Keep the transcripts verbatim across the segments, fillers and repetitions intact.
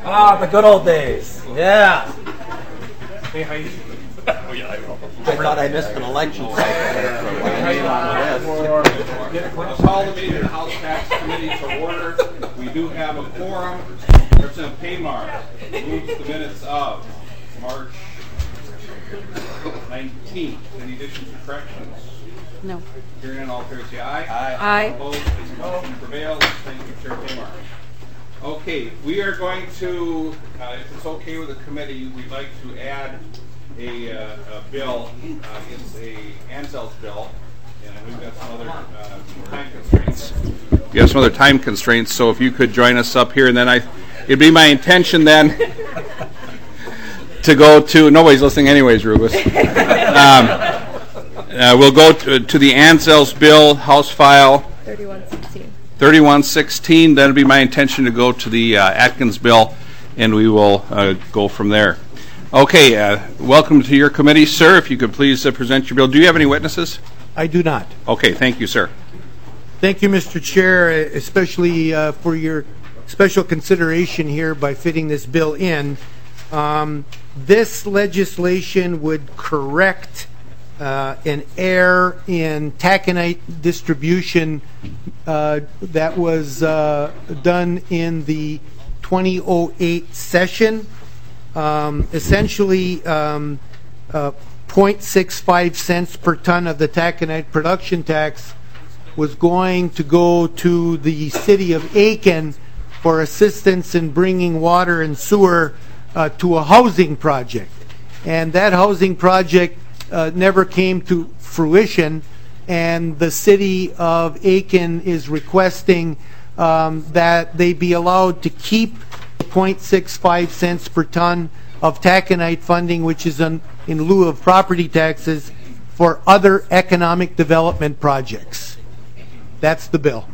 Ah, the good old days. Yeah. Hey, how you? Oh, yeah, I know. I thought I missed an election cycle there for a while. Let's call the meeting of the House Tax Committee to order. We do have a quorum. Representative Paymar moves the minutes of March nineteenth. Any additions or corrections? No. Hearing none, all in favor say aye. Aye. Aye. Opposed? This motion prevails. Thank you, Chair Paymar. Okay, we are going to, uh, if it's okay with the committee, we'd like to add a, uh, a bill. Uh, it's a Ansel's bill, and we've got some other uh, time constraints. We have some other time constraints, so if you could join us up here, and then I, it'd be my intention then to go to. Nobody's listening, anyways, Rubus. Um, uh, we'll go to, to the Ansel's bill, House File thirty-one sixteen. thirty-one sixteen. That'll be my intention to go to the uh, Atkins bill, and we will uh, go from there. Okay, uh, welcome to your committee, sir. If you could please uh, present your bill. Do you have any witnesses? I do not. Okay, thank you, sir. Thank you, Mister Chair, especially uh, for your special consideration here by fitting this bill in. Um, this legislation would correct uh, an error in taconite distribution uh, that was uh, done in the twenty oh eight session. Um, essentially, um, uh, zero point six five cents per ton of the taconite production tax was going to go to the city of Aiken for assistance in bringing water and sewer uh, to a housing project. And that housing project uh, never came to fruition, and the city of Aiken is requesting um, that they be allowed to keep zero point six five cents per ton of taconite funding, which is in, in lieu of property taxes, for other economic development projects. That's the bill.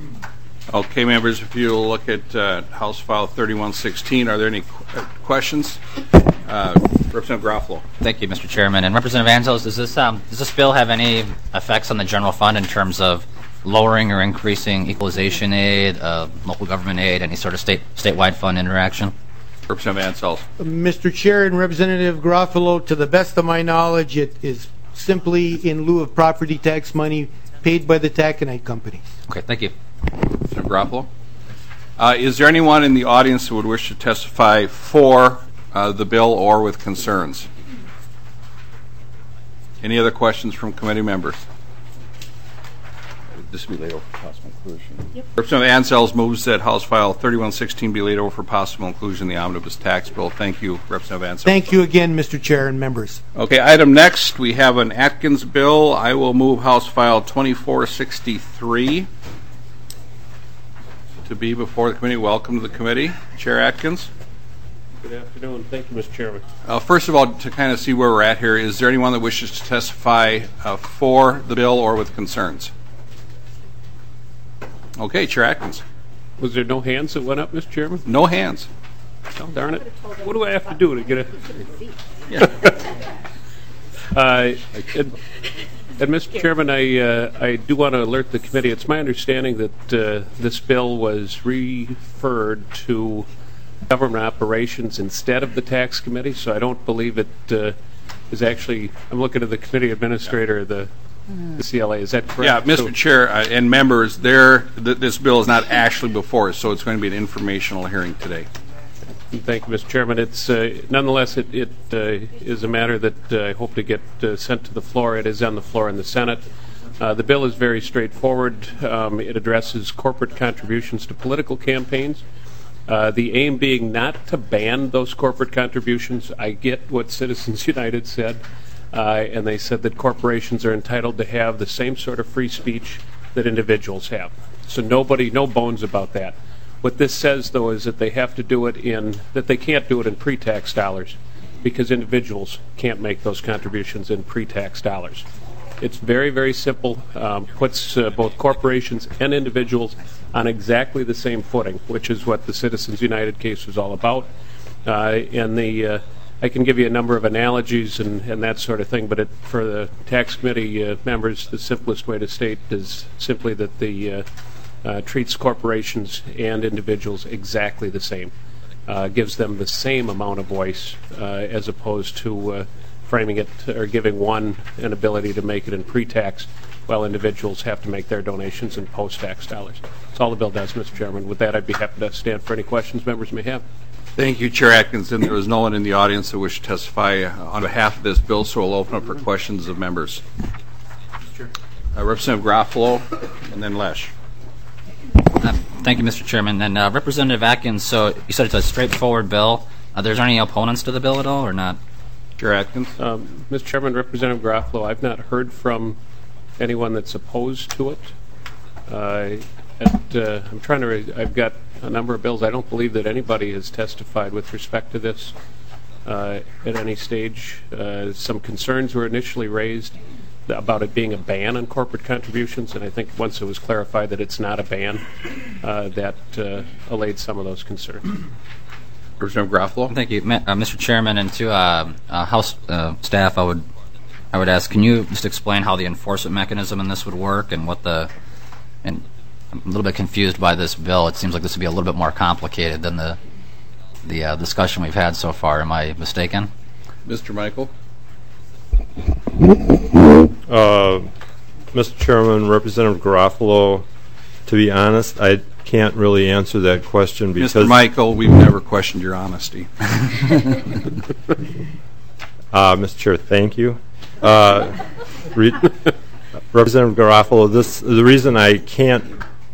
Okay, members, if you'll look at uh, House File thirty-one sixteen, are there any qu- questions? Uh, Representative Garofalo. Thank you, Mister Chairman. And Representative Angelos, does this um, does this bill have any effects on the general fund in terms of lowering or increasing equalization aid, uh, local government aid, any sort of state statewide fund interaction? Representative Ansel. Mister Chair and Representative Garofalo, to the best of my knowledge, it is simply in lieu of property tax money paid by the taconite company. Okay, thank you. Representative Garofalo. Uh, is there anyone in the audience who would wish to testify for uh, the bill or with concerns? Any other questions from committee members? This will be laid over for possible inclusion. Yep. Representative Ansels moves that House File thirty-one sixteen be laid over for possible inclusion in the omnibus tax bill. Thank you, Representative Ansels. Thank you again, Mister Chair and members. Okay, item next, we have an Atkins bill. I will move House File twenty-four sixty-three to be before the committee. Welcome to the committee, Chair Atkins. Good afternoon. Thank you, Mister Chairman. Uh, first of all, to kind of see where we're at here, is there anyone that wishes to testify uh, for the bill or with concerns? Okay, Chair Atkins. Was there no hands that went up, Mister Chairman? No hands. Oh, darn it. What do I have to do to get a... Yeah. uh, and, and, Mister Chairman, I, uh, I do want to alert the committee. It's my understanding that uh, this bill was referred to government operations instead of the tax committee, so I don't believe it uh, is actually... I'm looking at the committee administrator, the... The C L A, is that correct? Yeah, Mister So, Chair uh, and members, there, th- this bill is not actually before us, so it's going to be an informational hearing today. Thank you, Mister Chairman. It's uh, nonetheless, it, it uh, is a matter that uh, I hope to get uh, sent to the floor. It is on the floor in the Senate. Uh, the bill is very straightforward. Um, it addresses corporate contributions to political campaigns. Uh, the aim being not to ban those corporate contributions. I get what Citizens United said. Uh, and they said that corporations are entitled to have the same sort of free speech that individuals have. So nobody, no bones about that. What this says, though, is that they have to do it in, that they can't do it in pre-tax dollars because individuals can't make those contributions in pre-tax dollars. It's very, very simple, um, puts uh, both corporations and individuals on exactly the same footing, which is what the Citizens United case was all about. Uh, and the uh, I can give you a number of analogies and, and that sort of thing, but it, for the tax committee uh, members, the simplest way to state is simply that the uh, uh, treats corporations and individuals exactly the same. uh, gives them the same amount of voice uh, as opposed to uh, framing it or giving one an ability to make it in pre-tax while individuals have to make their donations in post-tax dollars. That's all the bill does, Mister Chairman. With that, I'd be happy to stand for any questions members may have. Thank you, Chair Atkinson. There is no one in the audience that wishes to testify on behalf of this bill, so we'll open up for questions of members. Uh, Representative Garofalo, and then Lesh. Uh, thank you, Mister Chairman. And uh, Representative Atkins, so you said it's a straightforward bill. Uh, there's any opponents to the bill at all, or not? Chair Atkins. Um, Mister Chairman, Representative Garofalo, I've not heard from anyone that's opposed to it. Uh, at, uh, I'm trying to. Re- I've got a number of bills. I don't believe that anybody has testified with respect to this uh, at any stage. Uh, some concerns were initially raised about it being a ban on corporate contributions, and I think once it was clarified that it's not a ban, uh, that uh, allayed some of those concerns. Representative Garofalo. Thank you, Ma- uh, Mister Chairman, and to uh, uh, House uh, staff, I would, I would ask, can you just explain how the enforcement mechanism in this would work, and what the, and I'm a little bit confused by this bill. It seems like this would be a little bit more complicated than the, the uh, discussion we've had so far. Am I mistaken? Mister Michael. Uh, Mister Chairman, Representative Garofalo, to be honest, I can't really answer that question because... Mister Michael, we've never questioned your honesty. uh, Mister Chair, thank you. Uh, re- Representative Garofalo, this, the reason I can't,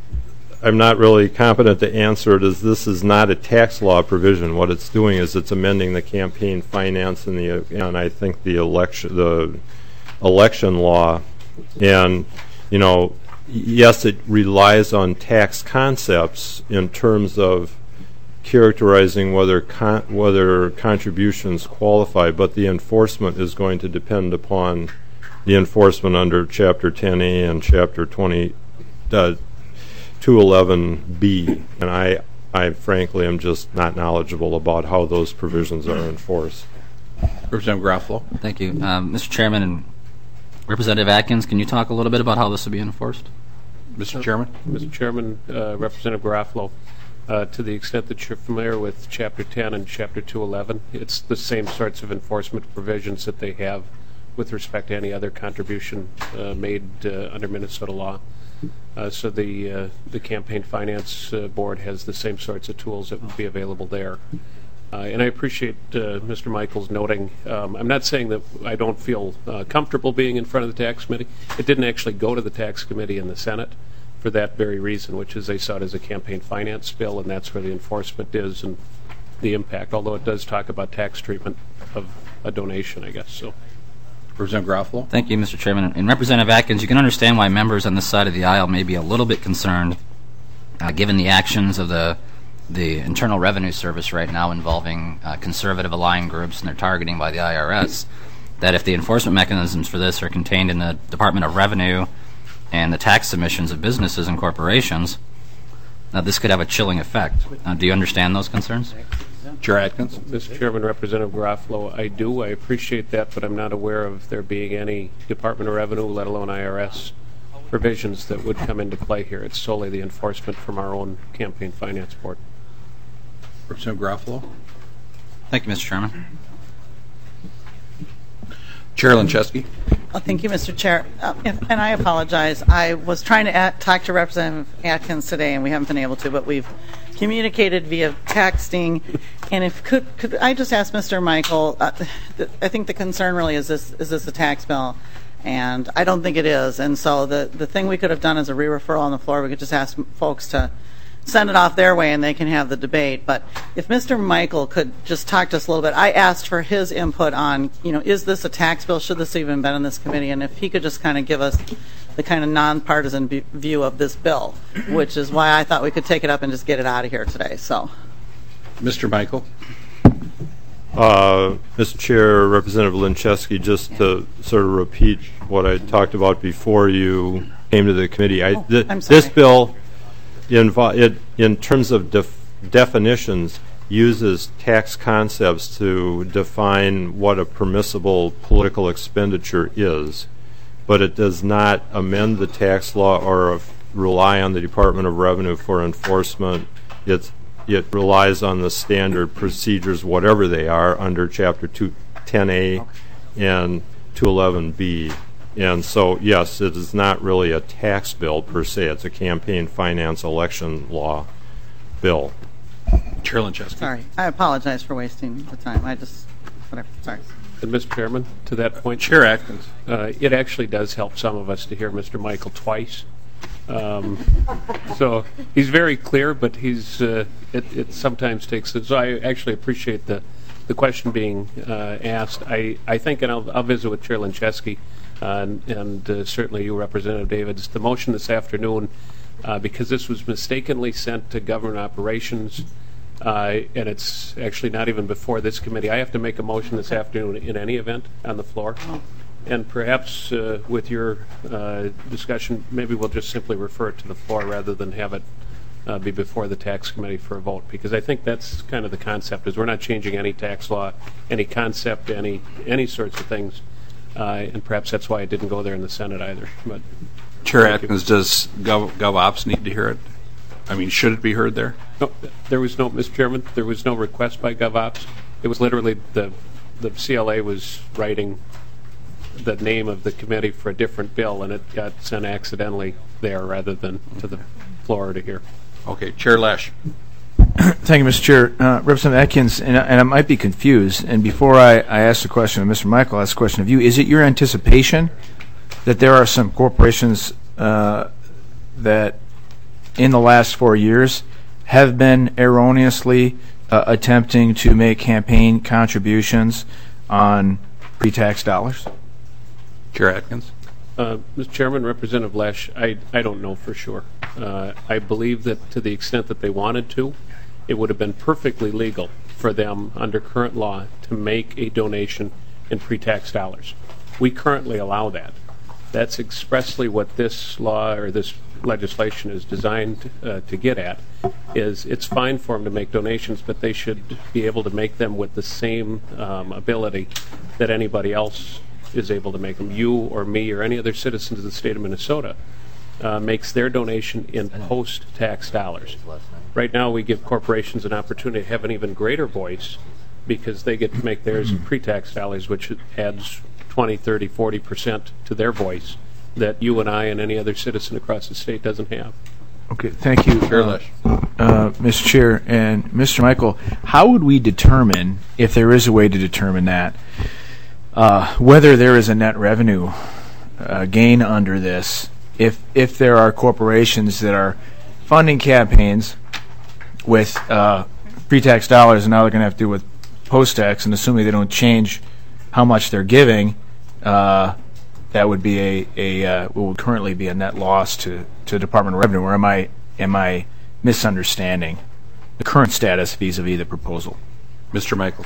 I'm not really competent to answer it is this is not a tax law provision. What it's doing is it's amending the campaign finance and the, and I think the election, the election law, and you know, yes, it relies on tax concepts in terms of characterizing whether con- whether contributions qualify, but the enforcement is going to depend upon the enforcement under Chapter ten A and Chapter twenty, uh, two eleven B, and I, I frankly am just not knowledgeable about how those provisions are enforced. Representative Garofalo. Thank you, um, Mister Chairman and Representative Atkins. Can you talk a little bit about how this will be enforced? Mister Chairman. Mister Chairman, uh, Representative Garofalo, uh, to the extent that you're familiar with Chapter ten and Chapter two eleven, it's the same sorts of enforcement provisions that they have with respect to any other contribution uh, made uh, under Minnesota law. Uh, so the uh, the Campaign Finance uh, Board has the same sorts of tools that would be available there. Uh, and I appreciate uh, Mister Michaels noting, um, I'm not saying that I don't feel uh, comfortable being in front of the tax committee. It didn't actually go to the tax committee in the Senate for that very reason, which is they saw it as a campaign finance bill, and that's where the enforcement is and the impact, although it does talk about tax treatment of a donation, I guess. So, Representative Garofalo. Thank you, Mister Chairman. And Representative Atkins, you can understand why members on this side of the aisle may be a little bit concerned, uh, given the actions of the the Internal Revenue Service right now involving uh, conservative aligned groups and their targeting by the I R S, that if the enforcement mechanisms for this are contained in the Department of Revenue and the tax submissions of businesses and corporations, uh, this could have a chilling effect. Uh, do you understand those concerns? Chair Atkins. Mister Chairman, Representative Garofalo, I do. I appreciate that, but I'm not aware of there being any Department of Revenue, let alone I R S, provisions that would come into play here. It's solely the enforcement from our own Campaign Finance Board. Representative Garofalo. Thank you, Mister Chairman. Chair Linchesky. Oh, thank you, Mister Chair. Uh, if, and I apologize. I was trying to at, talk to Representative Atkins today, and we haven't been able to, but we've communicated via texting. And if could could I just ask Mister Michael? Uh, th- I think the concern really is this: is this a tax bill? And I don't think it is. And so the the thing we could have done is a re-referral on the floor. We could just ask folks to send it off their way and they can have the debate. But if Mister Michael could just talk to us a little bit, I asked for his input on, you know, is this a tax bill? Should this even been in this committee? And if he could just kind of give us the kind of nonpartisan b- view of this bill, which is why I thought we could take it up and just get it out of here today. So, Mister Michael. Uh, Mister Chair, Representative Linchesky, just to sort of repeat what I talked about before you came to the committee. I, oh, th- I'm sorry. This bill, invo- it, in terms of def- definitions, uses tax concepts to define what a permissible political expenditure is, but it does not amend the tax law or uh, rely on the Department of Revenue for enforcement. It's it relies on the standard procedures, whatever they are, under Chapter two ten A and two eleven B. And so, yes, it is not really a tax bill per se. It's a campaign finance election law bill. Chair Lancheski. Sorry, I apologize for wasting the time. I just, whatever, sorry. And Mister Chairman, to that point, Chair Atkins. uh, it actually does help some of us to hear Mister Michael twice. Um, so he's very clear, but he's uh, it, it sometimes takes. So I actually appreciate the the question being uh, asked. I, I think, and I'll, I'll visit with Chair Lancheski uh, and, and uh, certainly you, Representative Davids. The motion this afternoon, uh, because this was mistakenly sent to Government Operations. Uh, and it's actually not even before this committee. I have to make a motion this afternoon in any event on the floor. And perhaps uh, with your uh, discussion, maybe we'll just simply refer it to the floor rather than have it uh, be before the tax committee for a vote. Because I think that's kind of the concept, is we're not changing any tax law, any concept, any any sorts of things. Uh, and perhaps that's why it didn't go there in the Senate either. But Chair Atkins, does Gov, GovOps need to hear it? I mean, should it be heard there? No, there was no, Mister Chairman, there was no request by GovOps. It was literally the the C L A was writing the name of the committee for a different bill, and it got sent accidentally there rather than to the floor to hear. Okay, Chair Lesh. Thank you, Mister Chair. Uh, Representative Atkins, and, and I might be confused, and before I, I ask the question of Mister Michael, I ask a question of you. Is it your anticipation that there are some corporations uh, that in the last four years have been erroneously uh, attempting to make campaign contributions on pre-tax dollars? Chair Atkins. Uh, Mister Chairman, Representative Lesh, I, I don't know for sure. Uh, I believe that to the extent that they wanted to, it would have been perfectly legal for them under current law to make a donation in pre-tax dollars. We currently allow that. That's expressly what this law or this legislation is designed uh, to get at, is it's fine for them to make donations, but they should be able to make them with the same um, ability that anybody else is able to make them. You or me or any other citizens of the state of Minnesota uh, makes their donation in post-tax dollars. Right now we give corporations an opportunity to have an even greater voice because they get to make theirs in pre-tax dollars, which adds twenty, thirty, forty percent to their voice that you and I and any other citizen across the state doesn't have. Okay, thank you, Chair uh, Lesh. uh, Mister Chair. And Mister Michael, how would we determine, if there is a way to determine that, uh, whether there is a net revenue uh, gain under this, if if there are corporations that are funding campaigns with uh, pre-tax dollars and now they're going to have to do with post-tax, and assuming they don't change how much they're giving, uh, that would be a, a uh, what would currently be a net loss to, to Department of Revenue, or am I am I misunderstanding the current status vis-a-vis the proposal? Mister Michael.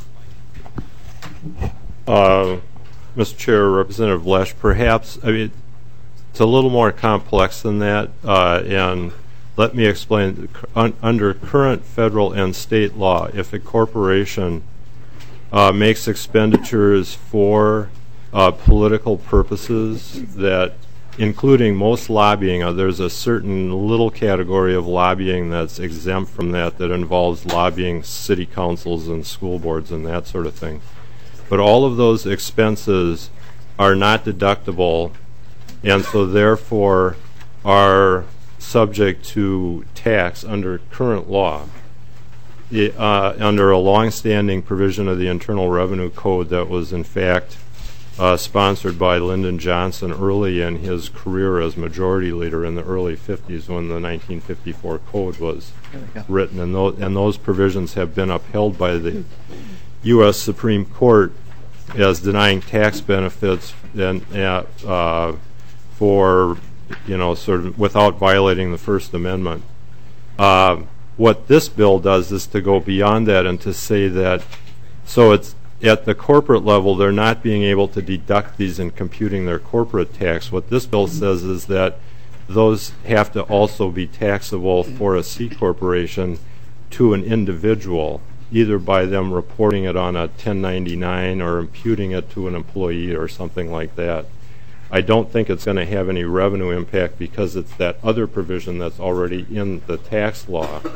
Uh, Mister Chair, Representative Lesh, perhaps, I mean, it's a little more complex than that, uh, and let me explain. Un- under current federal and state law, if a corporation uh, makes expenditures for uh, political purposes that, including most lobbying, uh, there's a certain little category of lobbying that's exempt from that that involves lobbying city councils and school boards and that sort of thing. But all of those expenses are not deductible, and so therefore are subject to tax under current law. It, uh, under a long-standing provision of the Internal Revenue Code that was in fact uh, sponsored by Lyndon Johnson early in his career as majority leader in the early fifties when the nineteen fifty-four code was written, and those, and those provisions have been upheld by the U S Supreme Court as denying tax benefits and uh, uh, for, you know, sort of without violating the First Amendment. Uh, what this bill does is to go beyond that and to say that, so it's at the corporate level, they're not being able to deduct these in computing their corporate tax. What this bill says is that those have to also be taxable for a C corporation to an individual, either by them reporting it on a ten ninety-nine or imputing it to an employee or something like that. I don't think it's going to have any revenue impact because it's that other provision that's already in the tax law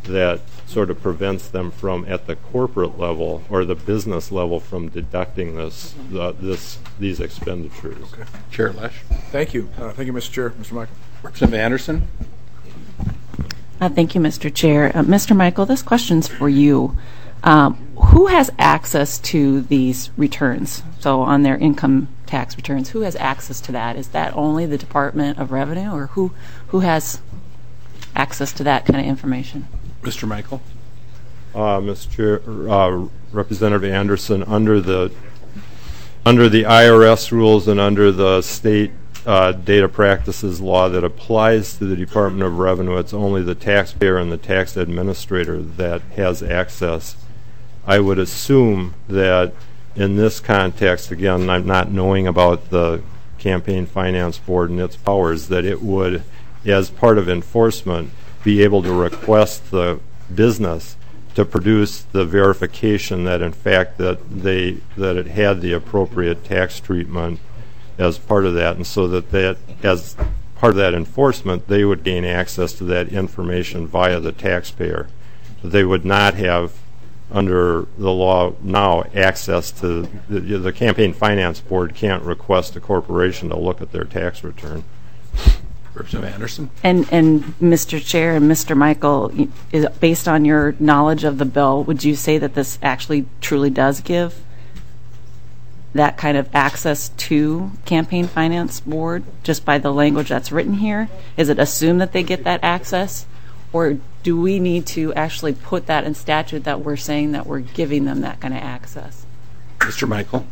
that sort of prevents them from, at the corporate level or the business level, from deducting this, uh, this, these expenditures. Okay. Chair Lesh. Thank you. Uh, thank you, Mister Chair. Mister Michael. Representative Anderson. Uh, thank you, Mister Chair. Uh, Mister Michael, this question's for you. Um, who has access to these returns? So on their income tax returns, who has access to that? Is that only the Department of Revenue, or who who has access to that kind of information? Mister Michael. Uh, Mister Chair, uh, Representative Anderson, under the under the I R S rules and under the state uh, data practices law that applies to the Department of Revenue, it's only the taxpayer and the tax administrator that has access. I would assume that in this context, again, I'm not knowing about the Campaign Finance Board and its powers, that it would, as part of enforcement, be able to request the business to produce the verification that, in fact, that they that it had the appropriate tax treatment as part of that, and so that that as part of that enforcement, they would gain access to that information via the taxpayer. They would not have, under the law now, access to the, the Campaign Finance Board can't request a corporation to look at their tax return. Representative Anderson. And, and Mister Chair and Mister Michael, is, based on your knowledge of the bill, would you say that this actually truly does give that kind of access to Campaign Finance Board just by the language that's written here? Is it assumed that they get that access? Or do we need to actually put that in statute that we're saying that we're giving them that kind of access? Mister Michael.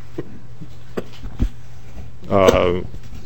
Uh,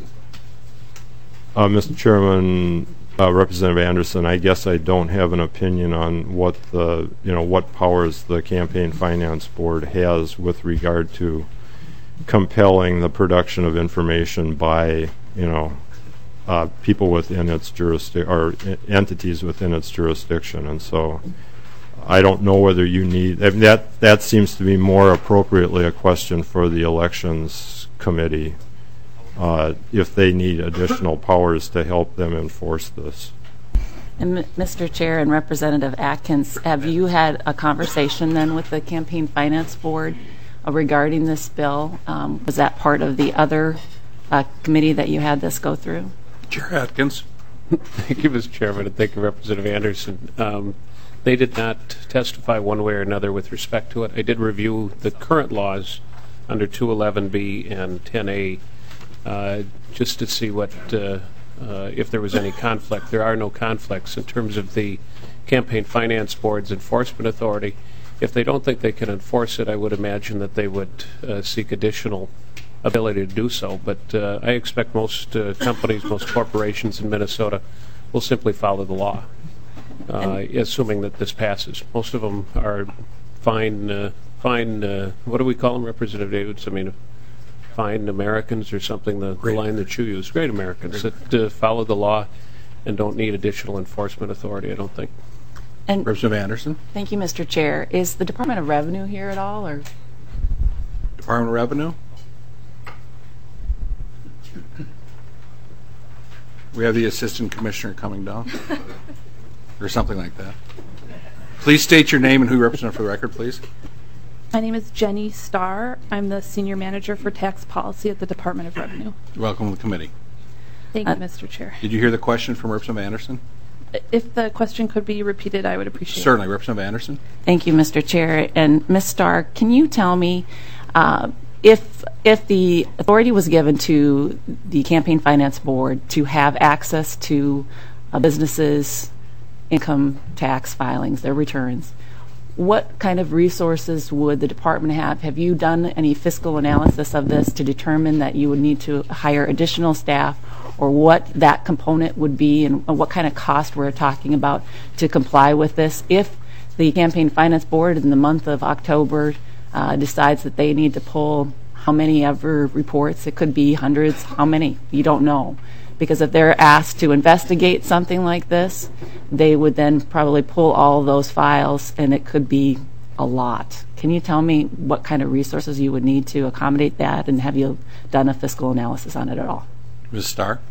uh, Mister Chairman, uh, Representative Anderson, I guess I don't have an opinion on what the you know what powers the Campaign Finance Board has with regard to compelling the production of information by you know. Uh, people within its jurisdiction or I- entities within its jurisdiction, and so I don't know whether you need I mean, that. That seems to be more appropriately a question for the Elections Committee uh, if they need additional powers to help them enforce this. And M- Mister Chair and Representative Atkins, have you had a conversation then with the Campaign Finance Board uh, regarding this bill? Um, was that part of the other uh, committee that you had this go through? Chair Atkins. Thank you, Mister Chairman, and thank you, Representative Anderson. Um, they did not testify one way or another with respect to it. I did review the current laws under two eleven B and ten A uh, just to see what uh, uh, if there was any conflict. There are no conflicts in terms of the Campaign Finance Board's enforcement authority. If they don't think they can enforce it, I would imagine that they would uh, seek additional ability to do so, but uh, I expect most uh, companies, most corporations in Minnesota will simply follow the law, uh, assuming that this passes. Most of them are fine, uh, fine. Uh, what do we call them, Representative Davids? I mean, fine Americans or something. The, the line that you use, great Americans that uh, follow the law and don't need additional enforcement authority. I don't think. And Representative Anderson. thank you, Mister Chair. Is the Department of Revenue here at all, or Department of Revenue. We have the Assistant Commissioner coming down, or something like that. Please state your name and who you represent for the record, please. My name is Jenny Starr. I'm the Senior Manager for Tax Policy at the Department of Revenue. Welcome to the committee. Thank Uh, you, Mister Chair. Did you hear the question from Representative Anderson? If the question could be repeated, I would appreciate Certainly. Representative Anderson. Thank you, Mister Chair. And Miz Starr, can you tell me uh, if if the authority was given to the Campaign Finance Board to have access to uh, businesses' income tax filings, their returns, what kind of resources would the department have? Have you done any fiscal analysis of this to determine that you would need to hire additional staff, or what that component would be, and what kind of cost we're talking about to comply with this? If the Campaign Finance Board in the month of October uh, decides that they need to pull how many ever reports, it could be hundreds, how many, you don't know. Because if they're asked to investigate something like this, they would then probably pull all of those files, and it could be a lot. Can you tell me what kind of resources you would need to accommodate that, and have you done a fiscal analysis on it at all? Miz Starr.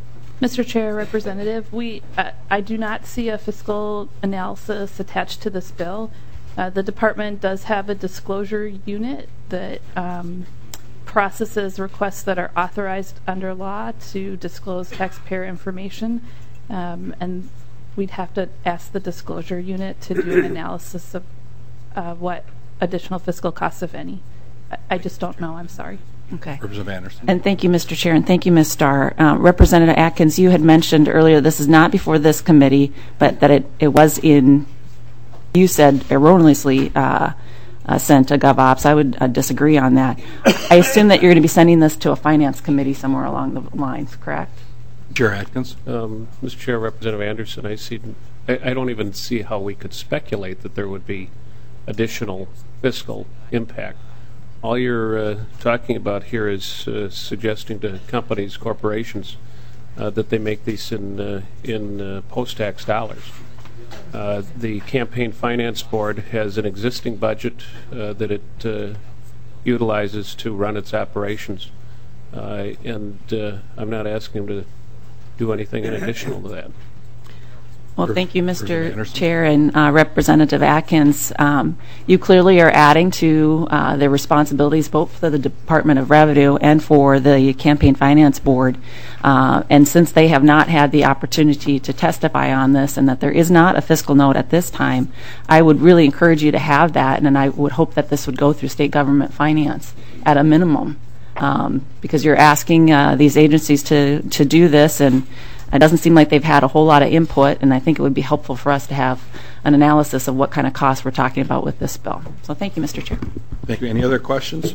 Mister Chair, Representative, we uh, I do not see a fiscal analysis attached to this bill. Uh, the department does have a disclosure unit that um, processes requests that are authorized under law to disclose taxpayer information, um, and we'd have to ask the disclosure unit to do an analysis of uh, what additional fiscal costs, if any. I, I just don't know. I'm sorry. Okay. Representative Anderson. And thank you, Mister Chair, and thank you, Miz Starr. Uh, Representative Atkins, you had mentioned earlier this is not before this committee, but that it, it was in, you said erroneously uh, uh, sent to GovOps. I would uh, disagree on that. I assume that you're going to be sending this to a finance committee somewhere along the lines, correct? Chair Atkins. Um, Mister Chair, Representative Anderson, I see. I, I don't even see how we could speculate that there would be additional fiscal impact. All you're uh, talking about here is uh, suggesting to companies, corporations, uh, that they make these in uh, in uh, post-tax dollars. Uh, the Campaign Finance Board has an existing budget uh, that it uh, utilizes to run its operations, uh, and uh, I'm not asking them to do anything in additional to that. Well, thank you, Mister Chair and uh, Representative Atkins. Um, you clearly are adding to uh, the responsibilities both for the Department of Revenue and for the Campaign Finance Board. Uh, and since they have not had the opportunity to testify on this and that there is not a fiscal note at this time, I would really encourage you to have that, and, and I would hope that this would go through state government finance at a minimum, um, because you're asking uh, these agencies to, to do this, and it doesn't seem like they've had a whole lot of input, and I think it would be helpful for us to have an analysis of what kind of costs we're talking about with this bill. So thank you, Mister Chair. Thank you. Any other questions?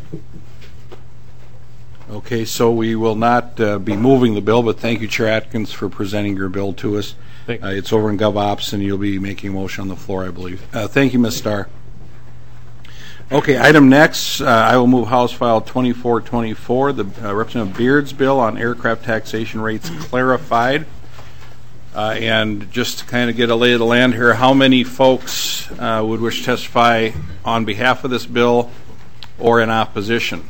Okay, so we will not uh, be moving the bill, but thank you, Chair Atkins, for presenting your bill to us. Thank you. Uh, it's over in GovOps, and you'll be making a motion on the floor, I believe. Uh, thank you, Miz Starr. Okay, item next, uh, I will move House File twenty-four twenty-four, the uh, Representative Beard's bill on aircraft taxation rates clarified. Uh, and just to kind of get a lay of the land here, how many folks uh, would wish to testify on behalf of this bill or in opposition?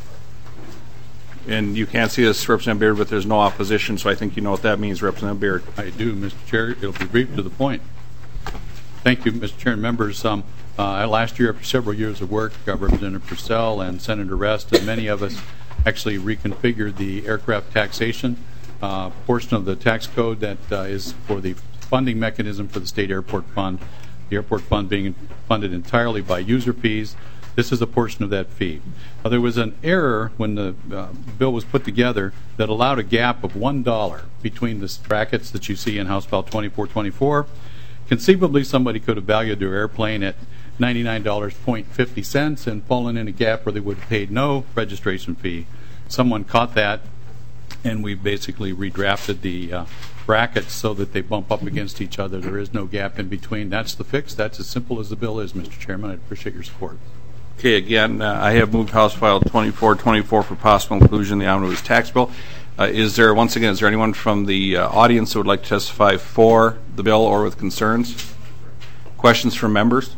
And you can't see this, Representative Beard, but there's no opposition, so I think you know what that means, Representative Beard. I do, Mister Chair. It'll be brief to the point. Thank you, Mister Chair and members. Um, uh, last year, after several years of work, uh, Representative Purcell and Senator Rest and many of us actually reconfigured the aircraft taxation uh, portion of the tax code that uh, is for the funding mechanism for the state airport fund, the airport fund being funded entirely by user fees. This is a portion of that fee. Now, there was an error when the uh, bill was put together that allowed a gap of one dollar between the brackets that you see in House File twenty-four twenty-four. Conceivably, somebody could have valued their airplane at ninety-nine dollars and fifty cents and fallen in a gap where they would have paid no registration fee. Someone caught that, and we basically redrafted the uh, brackets so that they bump up against each other. There is no gap in between. That's the fix. That's as simple as the bill is, Mister Chairman. I appreciate your support. Okay, again, uh, I have moved House File twenty-four twenty-four for possible inclusion in the omnibus tax bill. Uh, is there, once again, is there anyone from the uh, audience that would like to testify for the bill or with concerns? Questions from members?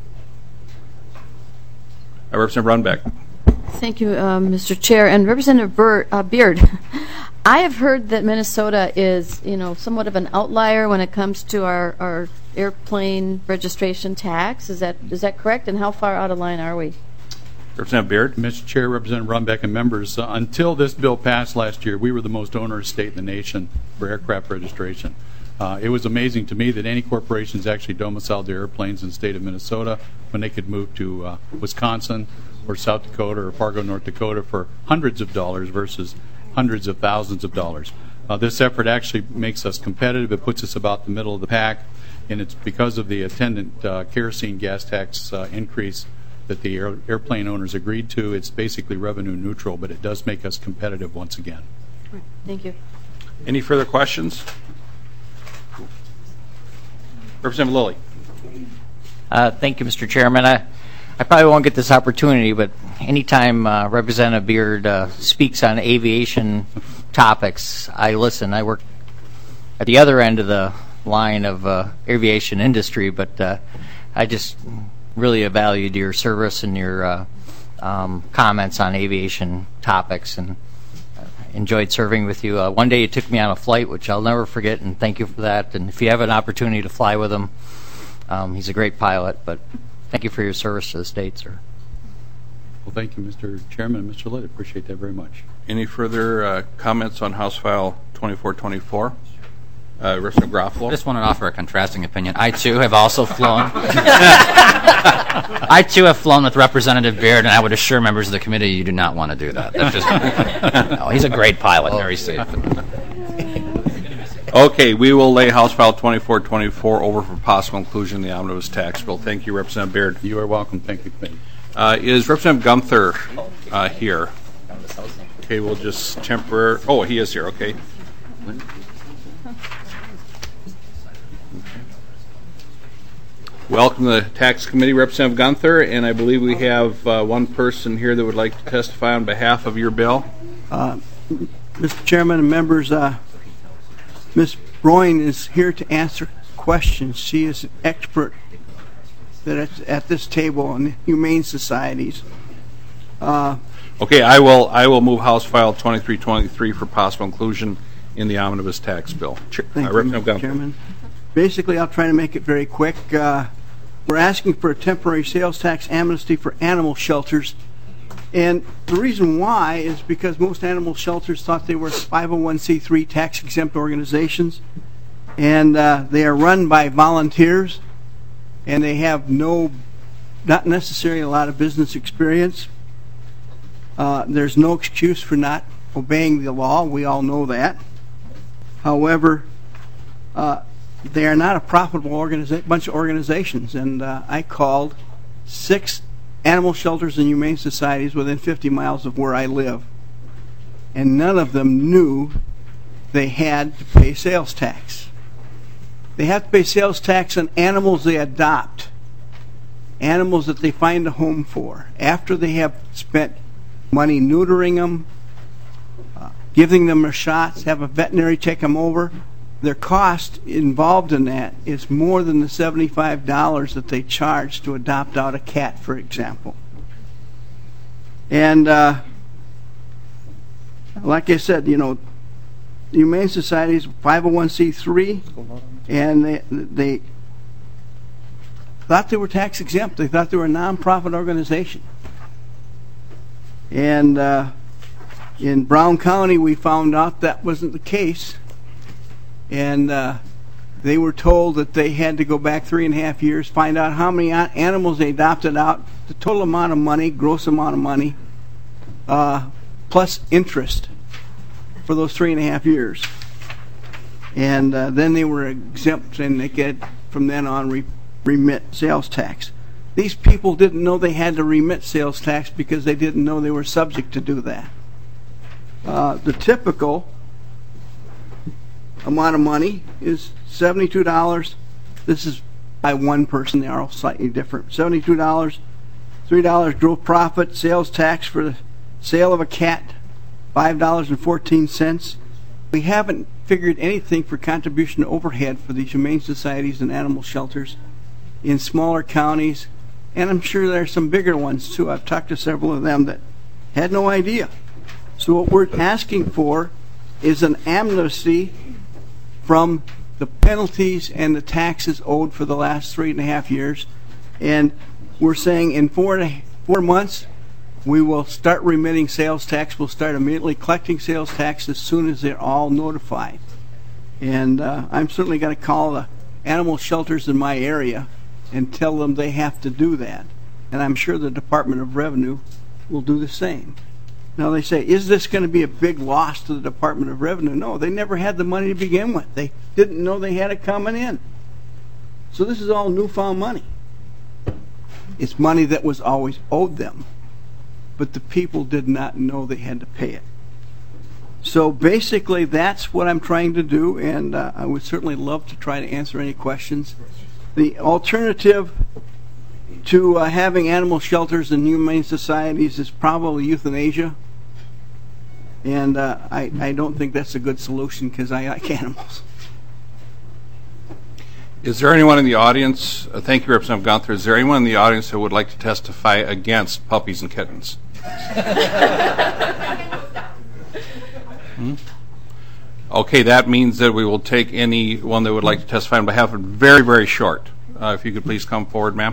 Uh, Representative Runbeck. Thank you, uh, Mister Chair. And Representative Bur- uh, Beard, I have heard that Minnesota is, you know, somewhat of an outlier when it comes to our, our airplane registration tax. Is that is that correct? And how far out of line are we? Representative Beard. Mister Chair, Representative Runbeck, and members, uh, until this bill passed last year, we were the most onerous state in the nation for aircraft registration. Uh, it was amazing to me that any corporations actually domiciled their airplanes in the state of Minnesota when they could move to uh, Wisconsin or South Dakota or Fargo, North Dakota for hundreds of dollars versus hundreds of thousands of dollars. Uh, this effort actually makes us competitive. It puts us about the middle of the pack, and it's because of the attendant uh, kerosene gas tax uh, increase that the air, airplane owners agreed to. It's basically revenue neutral, but it does make us competitive once again. Right. Thank you. Any further questions? Representative Lilly. Uh, thank you, Mister Chairman. I, I probably won't get this opportunity, but anytime uh, Representative Beard uh, speaks on aviation topics, I listen. I work at the other end of the line of uh, aviation industry, but uh, I just really have valued your service and your uh, um, comments on aviation topics, and enjoyed serving with you. Uh, one day you took me on a flight, which I'll never forget, and thank you for that. And if you have an opportunity to fly with him, um, he's a great pilot. But thank you for your service to the state, sir. Well, thank you, Mister Chairman and Mister Litt. I appreciate that very much. Any further uh, comments on House File twenty-four twenty-four? Uh, Representative Garofalo? I just want to offer a contrasting opinion. I, too, have also flown. I, too, have flown with Representative Beard, and I would assure members of the committee you do not want to do that. That's just, no, he's a great pilot, very safe. Okay, we will lay House File twenty-four twenty-four over for possible inclusion in the omnibus tax bill. Thank you, Representative Beard. You are welcome. Thank you, committee. Uh, is Representative Gunther uh, here? Okay, we'll just temporarily. Oh, he is here. Okay. Welcome to the Tax Committee, Representative Gunther, and I believe we have uh, one person here that would like to testify on behalf of your bill. Uh, Mister Chairman and members, uh, Miz Broyne is here to answer questions. She is an expert that at, at this table on humane societies. Uh, okay, I will I will move House File twenty-three twenty-three for possible inclusion in the omnibus tax bill. Ch- Thank uh, you, Representative Mister Gunther. Chairman. Basically, I'll try to make it very quick. Uh, we're asking for a temporary sales tax amnesty for animal shelters. And the reason why is because most animal shelters thought they were five oh one c three tax-exempt organizations. And uh, they are run by volunteers. And they have no, not necessarily a lot of business experience. Uh, there's no excuse for not obeying the law. We all know that. However, uh, they are not a profitable organiza- bunch of organizations, and uh, I called six animal shelters and humane societies within fifty miles of where I live, and none of them knew they had to pay sales tax. They have to pay sales tax on animals they adopt, animals that they find a home for, after they have spent money neutering them, uh, giving them their shots, have a veterinary take them over. Their cost involved in that is more than the seventy-five dollars that they charge to adopt out a cat, for example. And uh, like I said, you know, the Humane Society is five oh one c three, and they, they thought they were tax exempt. They thought they were a non-profit organization. And uh, in Brown County, we found out that wasn't the case. And uh, they were told that they had to go back three and a half years, find out how many animals they adopted out, the total amount of money, gross amount of money, uh, plus interest for those three and a half years. And uh, then they were exempt, and they could, from then on, re- remit sales tax. These people didn't know they had to remit sales tax because they didn't know they were subject to do that. Uh, the typical amount of money is seventy-two dollars. This is by one person. They are all slightly different. seventy-two dollars, three dollars gross profit, sales tax for the sale of a cat, five dollars and fourteen cents. We haven't figured anything for contribution to overhead for these humane societies and animal shelters in smaller counties, and I'm sure there are some bigger ones too. I've talked to several of them that had no idea. So what we're asking for is an amnesty from the penalties and the taxes owed for the last three and a half years. And we're saying in four, to four months, we will start remitting sales tax. We'll start immediately collecting sales tax as soon as they're all notified. And uh, I'm certainly going to call the animal shelters in my area and tell them they have to do that. And I'm sure the Department of Revenue will do the same. Now they say, is this going to be a big loss to the Department of Revenue? No, they never had the money to begin with. They didn't know they had it coming in. So this is all newfound money. It's money that was always owed them, but the people did not know they had to pay it. So basically that's what I'm trying to do, and uh, I would certainly love to try to answer any questions. The alternative to uh, having animal shelters and humane societies is probably euthanasia. And uh, I, I don't think that's a good solution because I like animals. Is there anyone in the audience, uh, thank you, Representative Gunther, is there anyone in the audience who would like to testify against puppies and kittens? Hmm? Okay, that means that we will take anyone that would like to testify on behalf of very, very short. Uh, if you could please come forward, ma'am.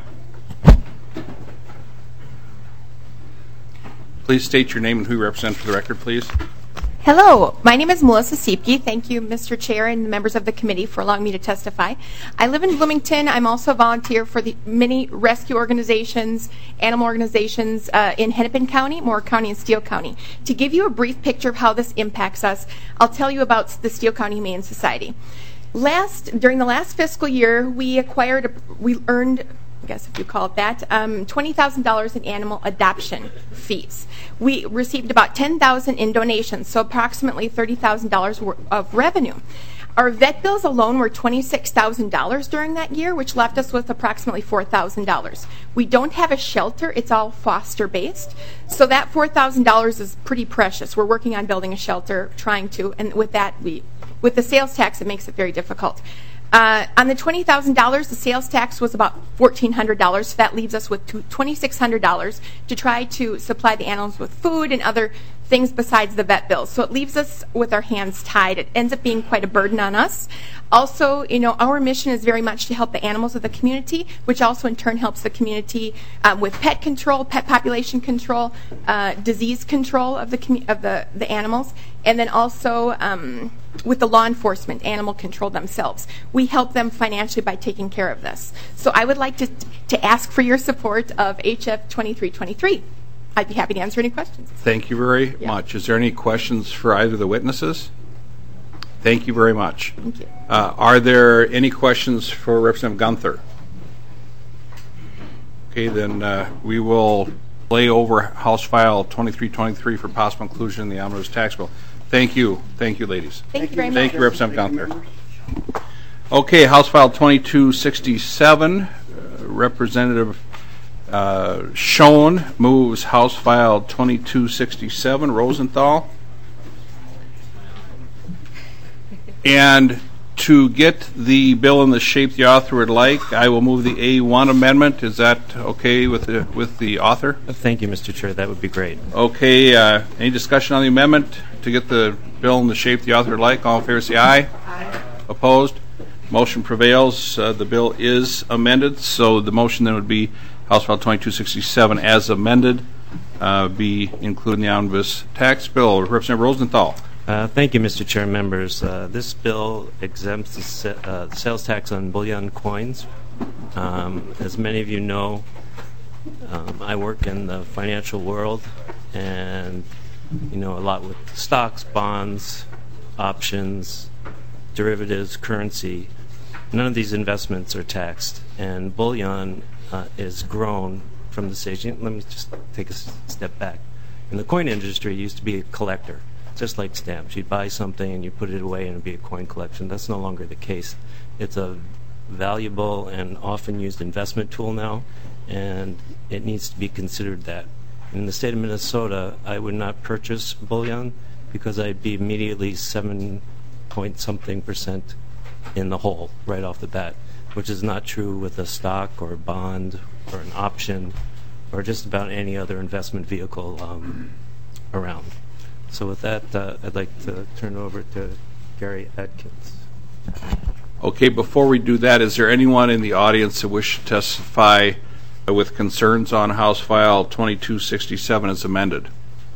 Please state your name and who you represent for the record, please. Hello, my name is Melissa Siepke. Thank you, Mister Chair and members of the committee, for allowing me to testify. I live in Bloomington. I'm also a volunteer for the many rescue organizations, animal organizations uh, in Hennepin County, Moore County, and Steele County. To give you a brief picture of how this impacts us, I'll tell you about the Steele County Humane Society. Last, during the last fiscal year, we acquired, a, we earned, I guess if you call it that, um, twenty thousand dollars in animal adoption fees. We received about ten thousand dollars in donations, so approximately thirty thousand dollars of revenue. Our vet bills alone were twenty-six thousand dollars during that year, which left us with approximately four thousand dollars. We don't have a shelter. It's all foster-based. So that four thousand dollars is pretty precious. We're working on building a shelter, trying to, and with that, we, with the sales tax, it makes it very difficult. Uh, on the twenty thousand dollars, the sales tax was about fourteen hundred dollars. So that leaves us with twenty-six hundred dollars to try to supply the animals with food and other things besides the vet bills. So it leaves us with our hands tied. It ends up being quite a burden on us. Also, you know, our mission is very much to help the animals of the community, which also in turn helps the community um, with pet control, pet population control, uh, disease control of the commu- of the, the animals, and then also um, with the law enforcement, animal control themselves. We help them financially by taking care of this. So I would like to to ask for your support of H F twenty-three twenty-three. I'd be happy to answer any questions. Thank you very yeah. much. Is there any questions for either of the witnesses? Thank you very much. Thank you. Uh, are there any questions for Representative Gunther? Okay, then uh, we will lay over House File twenty-three twenty-three for possible inclusion in the omnibus tax bill. Thank you. Thank you, ladies. Thank, Thank you very much. Thank you, Representative Gunther. Okay, House File twenty-two sixty-seven, uh, Representative uh, Schoen moves House File twenty-two sixty-seven, Rosenthal. And to get the bill in the shape the author would like, I will move the A one amendment. Is that okay with the with the author? Thank you, Mister Chair. That would be great. Okay. Uh, any discussion on the amendment to get the bill in the shape the author would like? All in favor, say aye. Aye. Opposed? Motion prevails. Uh, the bill is amended. So the motion then would be House File twenty-two sixty-seven as amended, uh, be included in the omnibus tax bill. Representative Rosenthal. Uh, thank you, Mister Chair and members. Uh, this bill exempts the sa- uh, sales tax on bullion coins. Um, as many of you know, um, I work in the financial world, and you know a lot with stocks, bonds, options, derivatives, currency. None of these investments are taxed, and bullion uh, is grown from the stage. Let me just take a s- step back. In the coin industry, it used to be a collector. Just like stamps. You'd buy something and you put it away and it'd be a coin collection. That's no longer the case. It's a valuable and often used investment tool now, and it needs to be considered that. In the state of Minnesota, I would not purchase bullion because I'd be immediately seven point something percent in the hole right off the bat, which is not true with a stock or a bond or an option or just about any other investment vehicle um, around. So with that, uh, I'd like to turn it over to Gary Adkins. Okay, before we do that, is there anyone in the audience that wishes to testify with concerns on House File twenty-two sixty-seven as amended?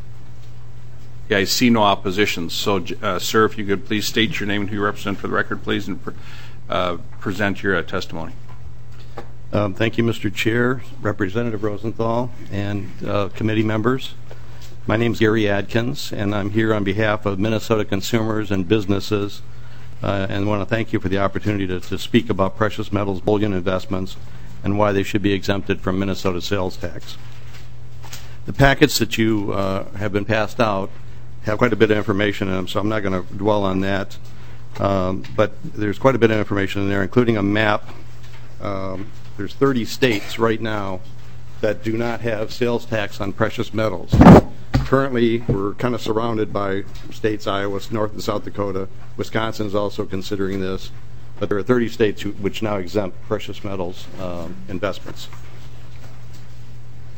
Yeah, I see no opposition. So, uh, sir, if you could please state your name and who you represent for the record, please, and pre- uh, present your uh, testimony. Um, thank you, Mister Chair, Representative Rosenthal, and uh, committee members. My name is Gary Adkins, and I'm here on behalf of Minnesota consumers and businesses, uh, and want to thank you for the opportunity to, to speak about precious metals bullion investments and why they should be exempted from Minnesota sales tax. The packets that you uh, have been passed out have quite a bit of information in them, so I'm not going to dwell on that. Um, but there's quite a bit of information in there, including a map. Um, there's thirty states right now that do not have sales tax on precious metals. Currently, we're kind of surrounded by states, Iowa, North and South Dakota. Wisconsin is also considering this. But there are thirty states who, which now exempt precious metals um, investments.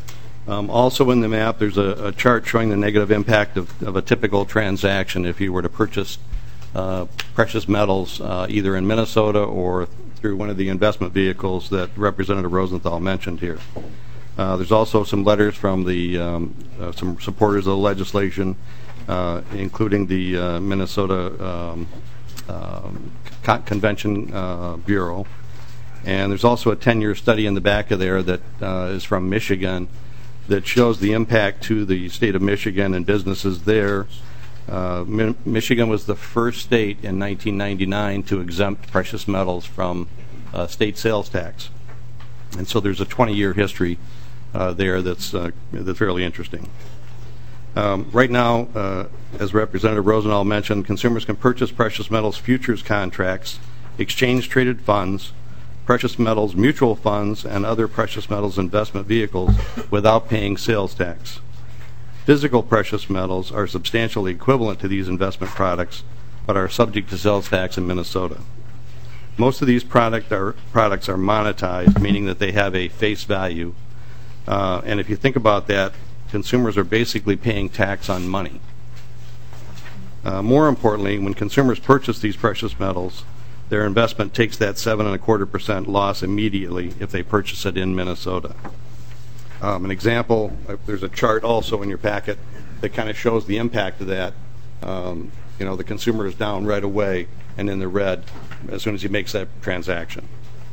Um, also in the map, there's a, a chart showing the negative impact of, of a typical transaction if you were to purchase uh, precious metals uh, either in Minnesota or through one of the investment vehicles that Representative Rosenthal mentioned here. Uh, there's also some letters from the um, uh, some supporters of the legislation, uh, including the uh, Minnesota um, um, Convention uh, Bureau. And there's also a ten-year study in the back of there that uh, is from Michigan that shows the impact to the state of Michigan and businesses there. Uh, Mi- Michigan was the first state in nineteen ninety-nine to exempt precious metals from uh, state sales tax. And so there's a twenty-year history uh, there that's, uh, that's fairly interesting. Um, right now, uh, as Representative Rosenthal mentioned, consumers can purchase precious metals futures contracts, exchange-traded funds, precious metals mutual funds, and other precious metals investment vehicles without paying sales tax. Physical precious metals are substantially equivalent to these investment products, but are subject to sales tax in Minnesota. Most of these product are, products are monetized, meaning that they have a face value. Uh, and if you think about that, consumers are basically paying tax on money. Uh, more importantly, when consumers purchase these precious metals, their investment takes that seven and a quarter percent loss immediately if they purchase it in Minnesota. Um, an example, uh, there's a chart also in your packet that kind of shows the impact of that. Um, you know, the consumer is down right away and in the red as soon as he makes that transaction.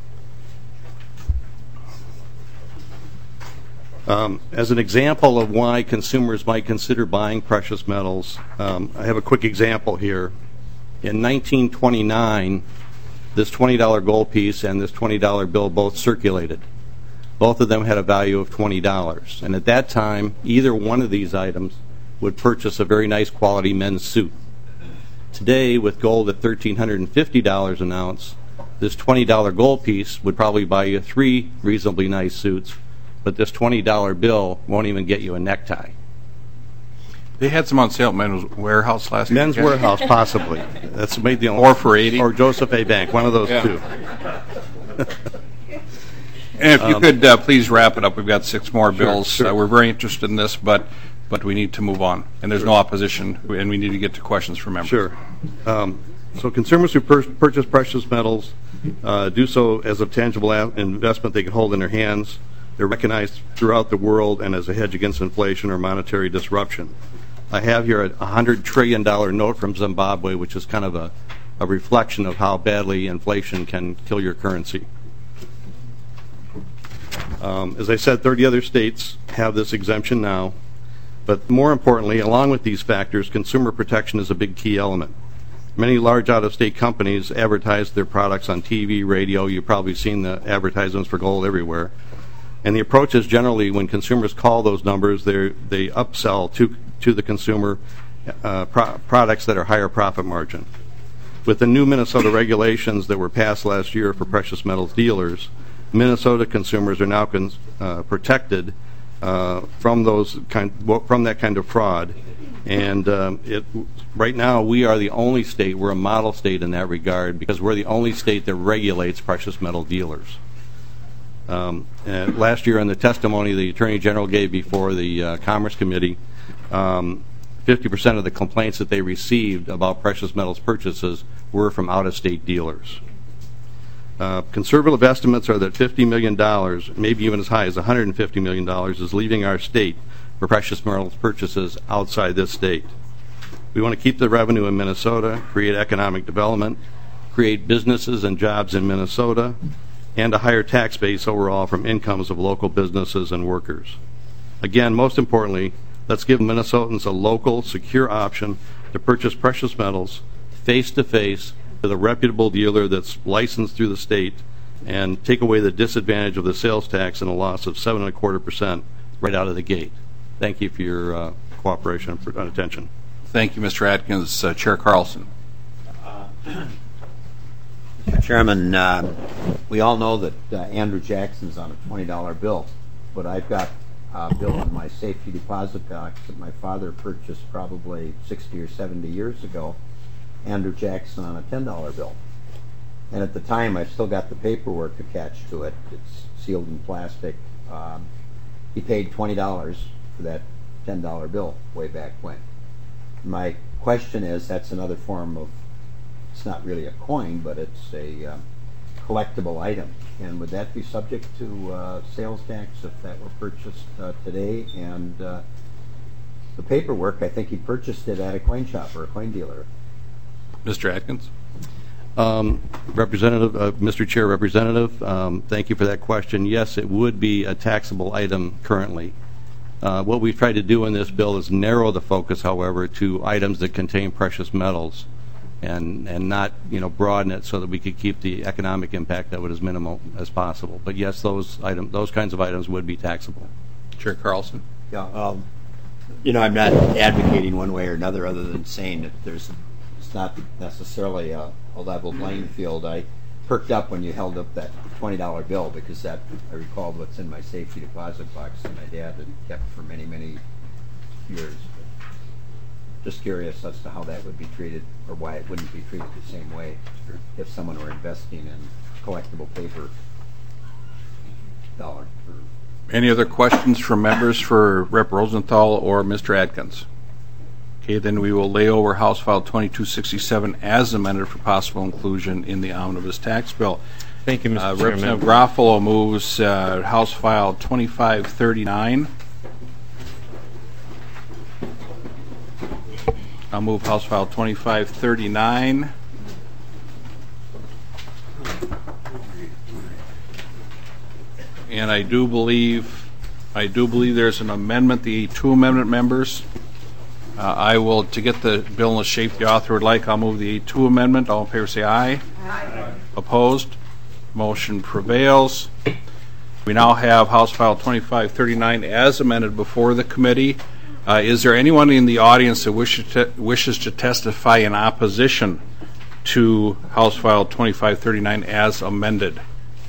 Um, as an example of why consumers might consider buying precious metals, um, I have a quick example here. In nineteen twenty-nine, this twenty dollar gold piece and this twenty dollar bill both circulated. Both of them had a value of twenty dollars. And at that time, either one of these items would purchase a very nice quality men's suit. Today, with gold at one thousand three hundred fifty dollars an ounce, this twenty dollar gold piece would probably buy you three reasonably nice suits, but this twenty dollar bill won't even get you a necktie. They had some on sale at Men's Warehouse last Men's weekend. Warehouse, possibly. That's made the only. Or for eighty. Or Joseph A. Bank, one of those Yeah. two. And if you Um, could uh, please wrap it up. We've got six more Sure, bills. sure. Uh, we're very interested in this, but but we need to move on. And there's no opposition, and we need to get to questions from members. Sure. Um, so consumers who pur- purchase precious metals uh, do so as a tangible a- investment they can hold in their hands. They're recognized throughout the world and as a hedge against inflation or monetary disruption. I have here a one hundred trillion dollar note from Zimbabwe, which is kind of a, a reflection of how badly inflation can kill your currency. Um, as I said, thirty other states have this exemption now. But more importantly, along with these factors, consumer protection is a big key element. Many large out-of-state companies advertise their products on T V, radio. You've probably seen the advertisements for gold everywhere. And the approach is generally when consumers call those numbers, they they upsell to to the consumer uh, pro- products that are higher profit margin. With the new Minnesota regulations that were passed last year for precious metals dealers, Minnesota consumers are now con- uh, protected uh, from those kind from that kind of fraud. And um, it, right now, we are the only state, we're a model state in that regard because we're the only state that regulates precious metal dealers. Um, and last year in the testimony the Attorney General gave before the uh, Commerce Committee, um, fifty percent of the complaints that they received about precious metals purchases were from out-of-state dealers. Uh, conservative estimates are that fifty million dollars, maybe even as high as one hundred fifty million dollars, is leaving our state for precious metals purchases outside this state. We want to keep the revenue in Minnesota, create economic development, create businesses and jobs in Minnesota, and a higher tax base overall from incomes of local businesses and workers. Again, most importantly, let's give Minnesotans a local, secure option to purchase precious metals face-to-face with a reputable dealer that's licensed through the state and take away the disadvantage of the sales tax and a loss of seven and a quarter percent right out of the gate. Thank you for your uh, cooperation and attention. Thank you, Mister Atkins. Uh, Chair Carlson. Mister Chairman, uh, we all know that uh, Andrew Jackson's on a twenty dollar bill, but I've got a bill in my safety deposit box that my father purchased probably sixty or seventy years ago, Andrew Jackson on a ten dollar bill. And at the time, I've still got the paperwork attached to it. It's sealed in plastic. Um, he paid twenty dollars for that ten dollar bill way back when. My question is, that's another form of, it's not really a coin, but it's a uh, collectible item. And would that be subject to uh, sales tax if that were purchased uh, today? And uh, the paperwork, I think he purchased it at a coin shop or a coin dealer. Mister Atkins? Um, Representative, uh, Mister Chair, Representative, um, thank you for that question. Yes, it would be a taxable item currently. Uh, what we've tried to do in this bill is narrow the focus, however, to items that contain precious metals, and and not, you know, broaden it so that we could keep the economic impact of it as minimal as possible. But yes, those item, those kinds of items would be taxable. Chair Carlson? Yeah, um, you know, I'm not advocating one way or another, other than saying that there's, it's not necessarily a, a level playing field. I perked up when you held up that twenty dollar bill, because that, I recalled what's in my safety deposit box that my dad had kept for many, many years. But just curious as to how that would be treated, or why it wouldn't be treated the same way if someone were investing in collectible paper dollar. Any other questions from members for Representative Rosenthal or Mister Atkins? Okay, then we will lay over House File twenty-two sixty-seven as amended for possible inclusion in the omnibus tax bill. Thank you, Mister Uh, Chairman. Representative Garofalo moves uh, House File twenty-five thirty-nine. I'll move House File twenty-five thirty-nine. And I do believe, I do believe there's an amendment, the two amendment members. Uh, I will, to get the bill in the shape the author would like, I'll move the A two amendment. All in favor say aye. Aye. Opposed? Motion prevails. We now have House File twenty-five thirty-nine as amended before the committee. Uh, is there anyone in the audience that wishes to, wishes to testify in opposition to House File twenty-five thirty-nine as amended?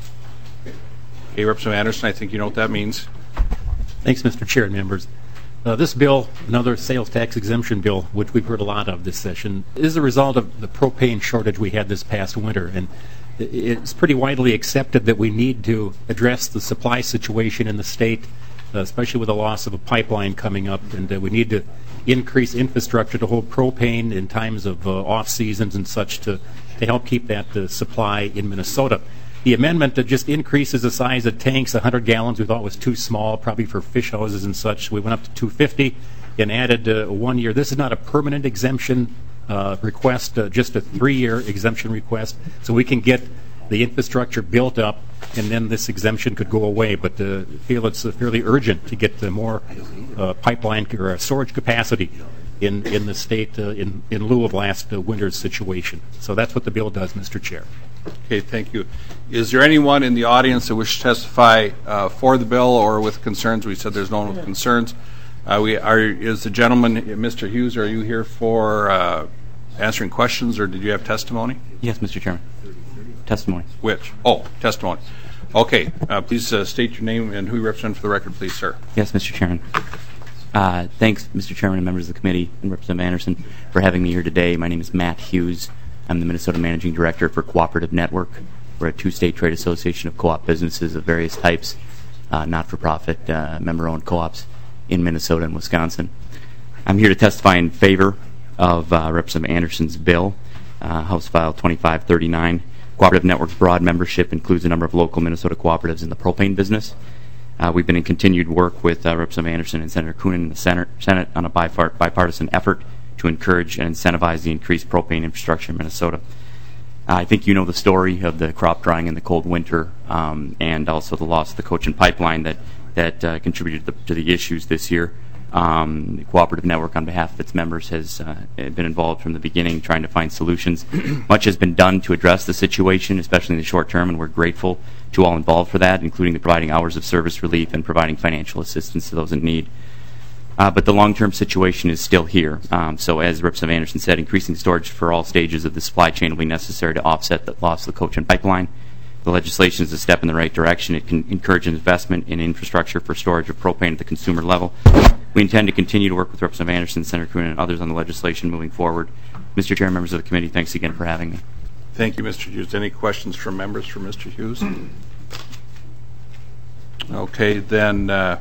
Okay, Representative Anderson, I think you know what that means. Thanks, Mister Chair and members. Uh, this bill, another sales tax exemption bill, which we've heard a lot of this session, is a result of the propane shortage we had this past winter. And it's pretty widely accepted that we need to address the supply situation in the state, uh, especially with the loss of a pipeline coming up. And uh, we need to increase infrastructure to hold propane in times of uh, off seasons and such to, to help keep that uh, supply in Minnesota. The amendment that just increases the size of tanks, one hundred gallons, we thought was too small, probably for fish houses and such. We went up to two hundred fifty and added uh, one year. This is not a permanent exemption uh, request, uh, just a three-year exemption request, so we can get the infrastructure built up, and then this exemption could go away. But uh, feel it's uh, fairly urgent to get uh, more uh, pipeline or storage capacity in, in the state uh, in, in lieu of last uh, winter's situation. So that's what the bill does, Mister Chair. Okay, thank you. Is there anyone in the audience that wishes to testify uh, for the bill or with concerns? We said there's no one with concerns. Uh, we are. Is the gentleman, Mister Hughes, are you here for uh, answering questions, or did you have testimony? Yes, Mister Chairman. Testimony. Which? Oh, testimony. Okay. Uh, please uh, state your name and who you represent for the record, please, sir. Yes, Mister Chairman. Uh, thanks, Mister Chairman and members of the committee, and Representative Anderson, for having me here today. My name is Matt Hughes. I'm the Minnesota Managing Director for Cooperative Network. We're a two-state trade association of co-op businesses of various types, uh, not-for-profit, uh, member-owned co-ops in Minnesota and Wisconsin. I'm here to testify in favor of uh, Representative Anderson's bill, uh, House File twenty-five thirty-nine. Cooperative Network's broad membership includes a number of local Minnesota cooperatives in the propane business. Uh, we've been in continued work with uh, Representative Anderson and Senator Coonan in the Senate, Senate on a bifart, bipartisan effort to encourage and incentivize the increased propane infrastructure in Minnesota. Uh, I think you know the story of the crop drying in the cold winter, um, and also the loss of the Cochin pipeline that that uh, contributed to the, to the issues this year. Um, the Cooperative Network, on behalf of its members, has uh, been involved from the beginning, trying to find solutions. Much has been done to address the situation, especially in the short term, and we're grateful to all involved for that, including the providing hours of service relief and providing financial assistance to those in need. Uh, but the long-term situation is still here. Um, so as Representative Anderson said, increasing storage for all stages of the supply chain will be necessary to offset the loss of the Cochin pipeline. The legislation is a step in the right direction. It can encourage investment in infrastructure for storage of propane at the consumer level. We intend to continue to work with Representative Anderson, Senator Coonan, and others on the legislation moving forward. Mister Chair, members of the committee, thanks again for having me. Thank you, Mister Hughes. Any questions from members for Mister Hughes? Okay, then uh,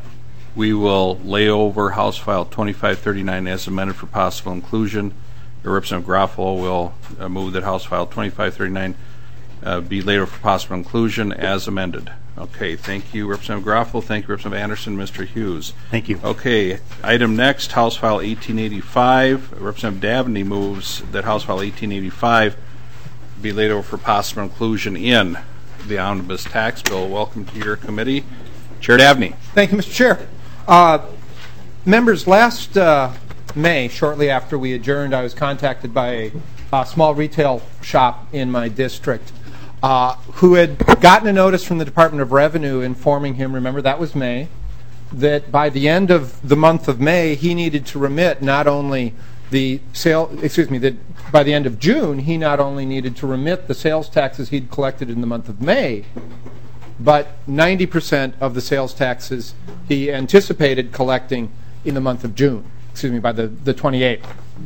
we will lay over House File twenty-five thirty-nine as amended for possible inclusion. Representative Garofalo will uh, move that House File twenty-five thirty-nine uh, be laid over for possible inclusion as amended. Okay, thank you, Representative Garofalo. Thank you, Representative Anderson, Mister Hughes. Thank you. Okay, item next, House File eighteen eighty-five. Representative Dabney moves that House File eighteen eighty-five be laid over for possible inclusion in the omnibus tax bill. Welcome to your committee. Chair Dabney. Thank you, Mister Chair. Uh, members, last uh, May, shortly after we adjourned, I was contacted by a, a small retail shop in my district uh, who had gotten a notice from the Department of Revenue informing him, remember that was May, that by the end of the month of May he needed to remit not only the sale, excuse me, that by the end of June he not only needed to remit the sales taxes he'd collected in the month of May, but ninety percent of the sales taxes he anticipated collecting in the month of June, excuse me, by the, the twenty-eighth.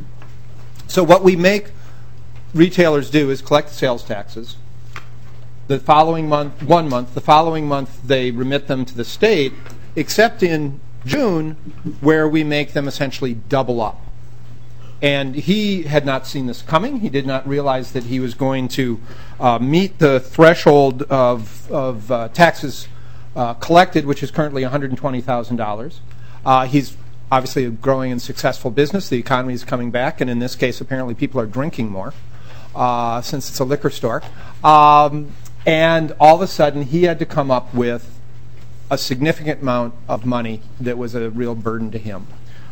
So what we make retailers do is collect the sales taxes. The following month, one month, the following month they remit them to the state, except in June where we make them essentially double up. And he had not seen this coming. He did not realize that he was going to uh, meet the threshold of, of uh, taxes uh, collected, which is currently one hundred twenty thousand dollars. Uh, he's obviously a growing and successful business. The economy is coming back, and in this case, apparently people are drinking more uh, since it's a liquor store. Um, and all of a sudden, he had to come up with a significant amount of money that was a real burden to him.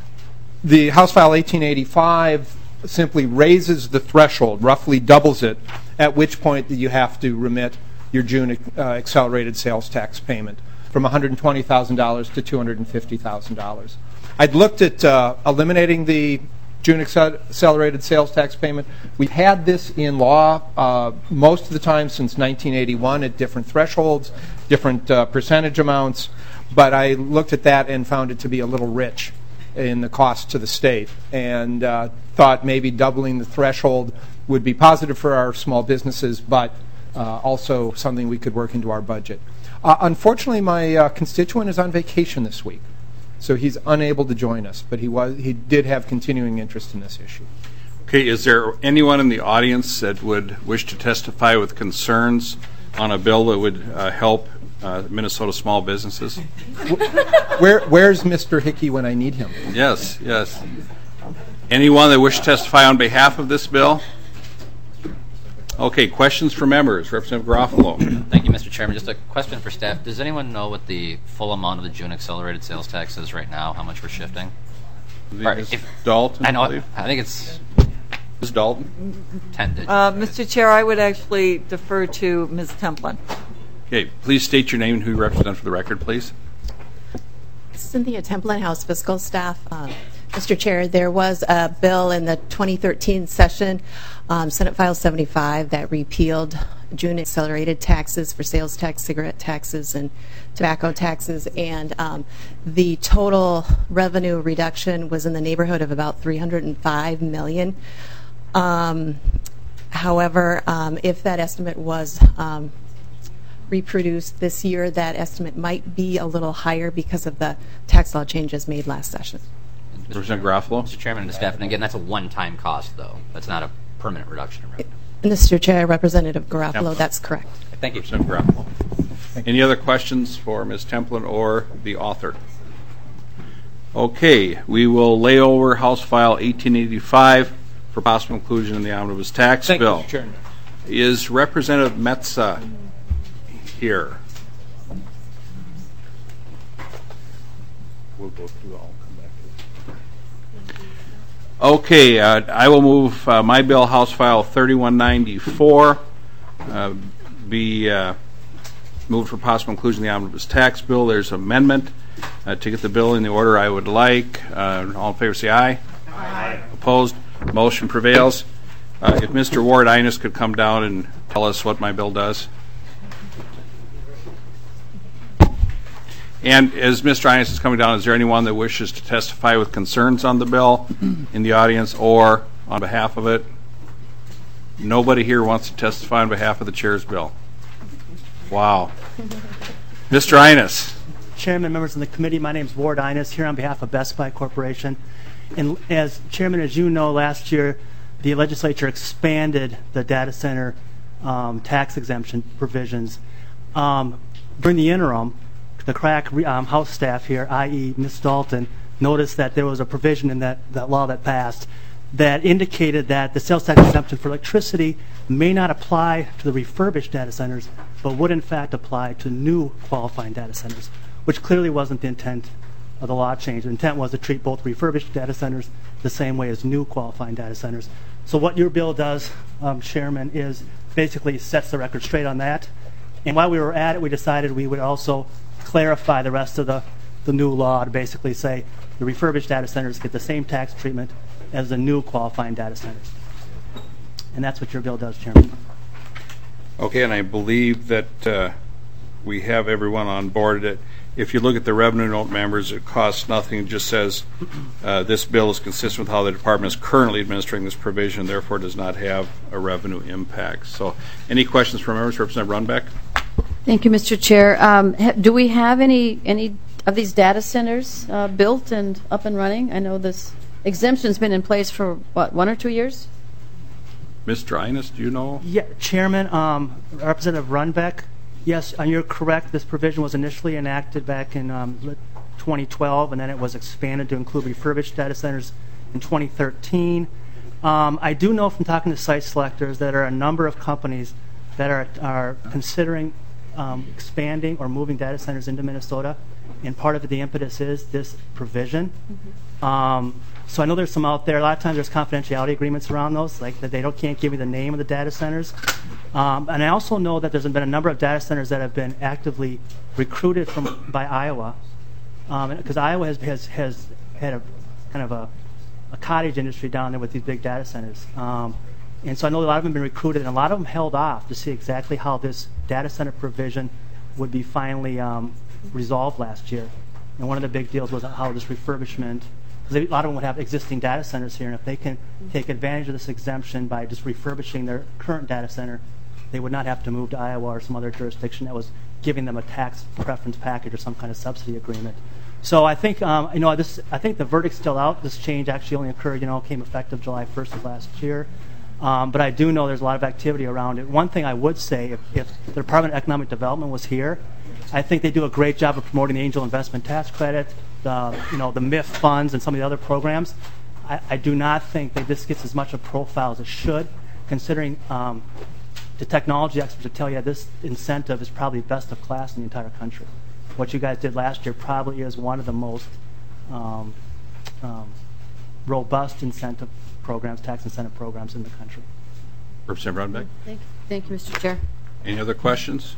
The House File eighteen eighty-five simply raises the threshold, roughly doubles it, at which point you have to remit your June uh, accelerated sales tax payment from one hundred twenty thousand dollars to two hundred fifty thousand dollars. I'd looked at uh, eliminating the June accelerated sales tax payment. We've had this in law uh, most of the time since nineteen eighty-one at different thresholds, different uh, percentage amounts, but I looked at that and found it to be a little rich in the cost to the state, and uh, thought maybe doubling the threshold would be positive for our small businesses, but uh, also something we could work into our budget. Uh, unfortunately, my uh, constituent is on vacation this week, so he's unable to join us, but he was he did have continuing interest in this issue. Okay, is there anyone in the audience that would wish to testify with concerns on a bill that would uh, help Uh, Minnesota small businesses? Where, where's Mister Hickey when I need him? Yes, yes. Anyone that wishes to testify on behalf of this bill? Okay, questions for members. Representative Garofalo. Thank you, Mister Chairman. Just a question for staff. Does anyone know what the full amount of the June accelerated sales tax is right now? How much we're shifting? Miz Dalton, I know. I, I think it's Miz Dalton. Ten digits. Uh, Mister Chair, I would actually defer to Miz Templin. Okay, please state your name and who you represent for the record, please. Cynthia Templin, House Fiscal Staff. Uh, Mister Chair, there was a bill in the twenty thirteen session, um, Senate File seventy-five, that repealed June accelerated taxes for sales tax, cigarette taxes, and tobacco taxes, and um, the total revenue reduction was in the neighborhood of about three hundred five million dollars. Um, however, um, if that estimate was um, reproduced this year, that estimate might be a little higher because of the tax law changes made last session. Representative Garofalo. Mister Chairman and the staff, and again, that's a one-time cost, though. That's not a permanent reduction in revenue. Mister Chair, Representative Garofalo, yep. That's correct. Thank you. Representative Garofalo. Any other questions for Miz Templin or the author? Okay, we will lay over House File eighteen eighty-five for possible inclusion in the omnibus tax Thank bill. You, Mister Chairman. Is Representative Metsa here? We'll go through all. Okay, uh, I will move uh, my bill, House File thirty-one ninety-four, uh, be uh, moved for possible inclusion in the omnibus tax bill. There's amendment uh, to get the bill in the order I would like. Uh, all in favor say aye. Aye. Opposed? Motion prevails. Uh, if Mister Ward Ines could come down and tell us what my bill does. And as Mister Ines is coming down, is there anyone that wishes to testify with concerns on the bill in the audience or on behalf of it? Nobody here wants to testify on behalf of the chair's bill. Wow. Mister Ines. Chairman, members of the committee, my name is Ward Innes, here on behalf of Best Buy Corporation. And as Chairman, as you know, last year the legislature expanded the data center um, tax exemption provisions. Um, during the interim, the crack um, House staff here, that is. Miz Dalton, noticed that there was a provision in that, that law that passed that indicated that the sales tax exemption for electricity may not apply to the refurbished data centers, but would in fact apply to new qualifying data centers, which clearly wasn't the intent of the law change. The intent was to treat both refurbished data centers the same way as new qualifying data centers. So what your bill does, um, Chairman, is basically sets the record straight on that. And while we were at it, we decided we would also clarify the rest of the, the new law to basically say the refurbished data centers get the same tax treatment as the new qualifying data centers. And that's what your bill does, Chairman. Okay, and I believe that uh, we have everyone on board. That if you look at the revenue note, members, it costs nothing. It just says uh, this bill is consistent with how the department is currently administering this provision, therefore does not have a revenue impact. So any questions from members? Representative Runbeck? Thank you, Mister Chair. Um, ha- do we have any any of these data centers uh, built and up and running? I know this exemption's been in place for, what, one or two years? Mister Innes, do you know? Yeah, Chairman, um, Representative Runbeck, yes, and you're correct. This provision was initially enacted back in um, twenty twelve, and then it was expanded to include refurbished data centers in twenty thirteen. Um, I do know from talking to site selectors that there are a number of companies that are, are considering um, expanding or moving data centers into Minnesota, and part of the impetus is this provision. Mm-hmm. Um, so I know there's some out there. A lot of times there's confidentiality agreements around those, like that they don't can't give you the name of the data centers. Um, and I also know that there's been a number of data centers that have been actively recruited from by Iowa, because um, Iowa has, has has had a kind of a, a cottage industry down there with these big data centers. Um, and so I know a lot of them have been recruited, and a lot of them held off to see exactly how this data center provision would be finally um, resolved last year. And one of the big deals was how this refurbishment, because a lot of them would have existing data centers here, and if they can take advantage of this exemption by just refurbishing their current data center, they would not have to move to Iowa or some other jurisdiction that was giving them a tax preference package or some kind of subsidy agreement. So I think, um, you know, this. I think the verdict's still out. This change actually only occurred, you know, came effective July first of last year. Um, but I do know there's a lot of activity around it. One thing I would say, if, if the Department of Economic Development was here, I think they do a great job of promoting the Angel Investment Tax Credit, the, you know, the M I F funds, and some of the other programs. I, I do not think that this gets as much a profile as it should, considering um, the technology experts would tell you this incentive is probably best of class in the entire country. What you guys did last year probably is one of the most um, um, robust incentive programs, tax incentive programs in the country. Representative Runbeck? Thank you, Thank you Mister Chair. Any other questions?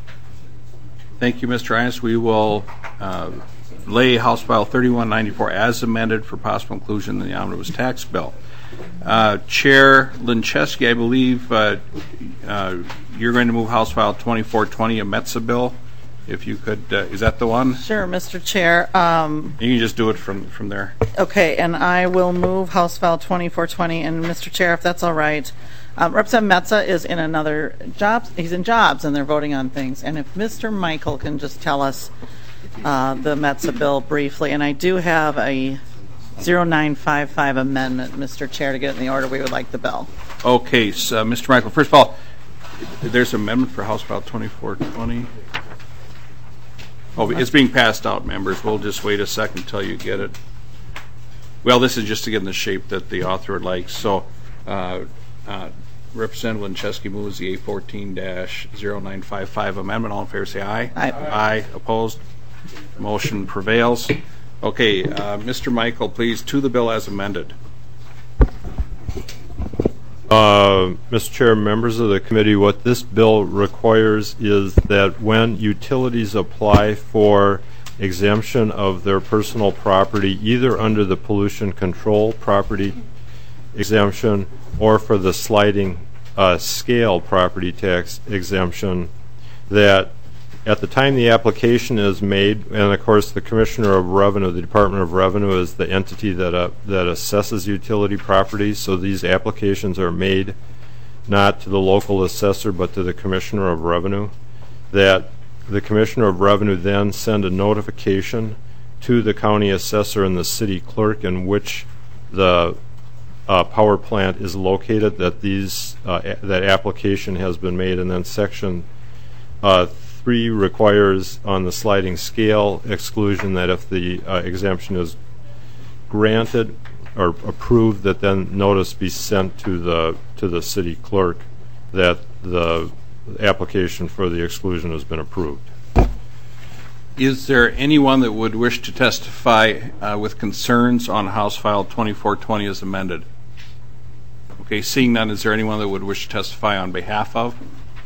Thank you, Mister Innes. We will uh, lay House File thirty-one ninety-four as amended for possible inclusion in the omnibus tax bill. Uh, Chair Lincheski, I believe uh, uh, you're going to move House File twenty-four twenty, a Metza bill. If you could, uh, is that the one? Sure, Mister Chair. Um, you can just do it from, from there. Okay, and I will move House File twenty-four twenty. And Mister Chair, if that's all right, um, Representative Metza is in another job. He's in jobs, and they're voting on things. And if Mister Michael can just tell us uh, the Metza bill briefly, and I do have a zero nine five five amendment, Mister Chair, to get it in the order we would like the bill. Okay, so uh, Mister Michael, first of all, there's an amendment for House File twenty-four twenty. Oh, it's being passed out, members. We'll just wait a second until you get it. Well, this is just to get in the shape that the author would like. So, uh, uh, Representative Lincheski moves the A fourteen dash zero nine five five amendment. All in favor say aye. Aye. Aye. Opposed? Motion prevails. Okay, uh, Mister Michael, please, to the bill as amended. Uh, Mister Chair, members of the committee, what this bill requires is that when utilities apply for exemption of their personal property, either under the pollution control property exemption or for the sliding uh, scale property tax exemption, that at the time the application is made, and of course the Commissioner of Revenue, the Department of Revenue is the entity that uh, that assesses utility properties, so these applications are made not to the local assessor but to the Commissioner of Revenue, that the Commissioner of Revenue then send a notification to the county assessor and the city clerk in which the uh, power plant is located, that these uh, a- that application has been made, and then section uh, three requires on the sliding scale exclusion that if the uh, exemption is granted or approved, that then notice be sent to the to the city clerk that the application for the exclusion has been approved. Is there anyone that would wish to testify uh, with concerns on House File twenty-four twenty as amended? Okay, seeing none, is there anyone that would wish to testify on behalf of?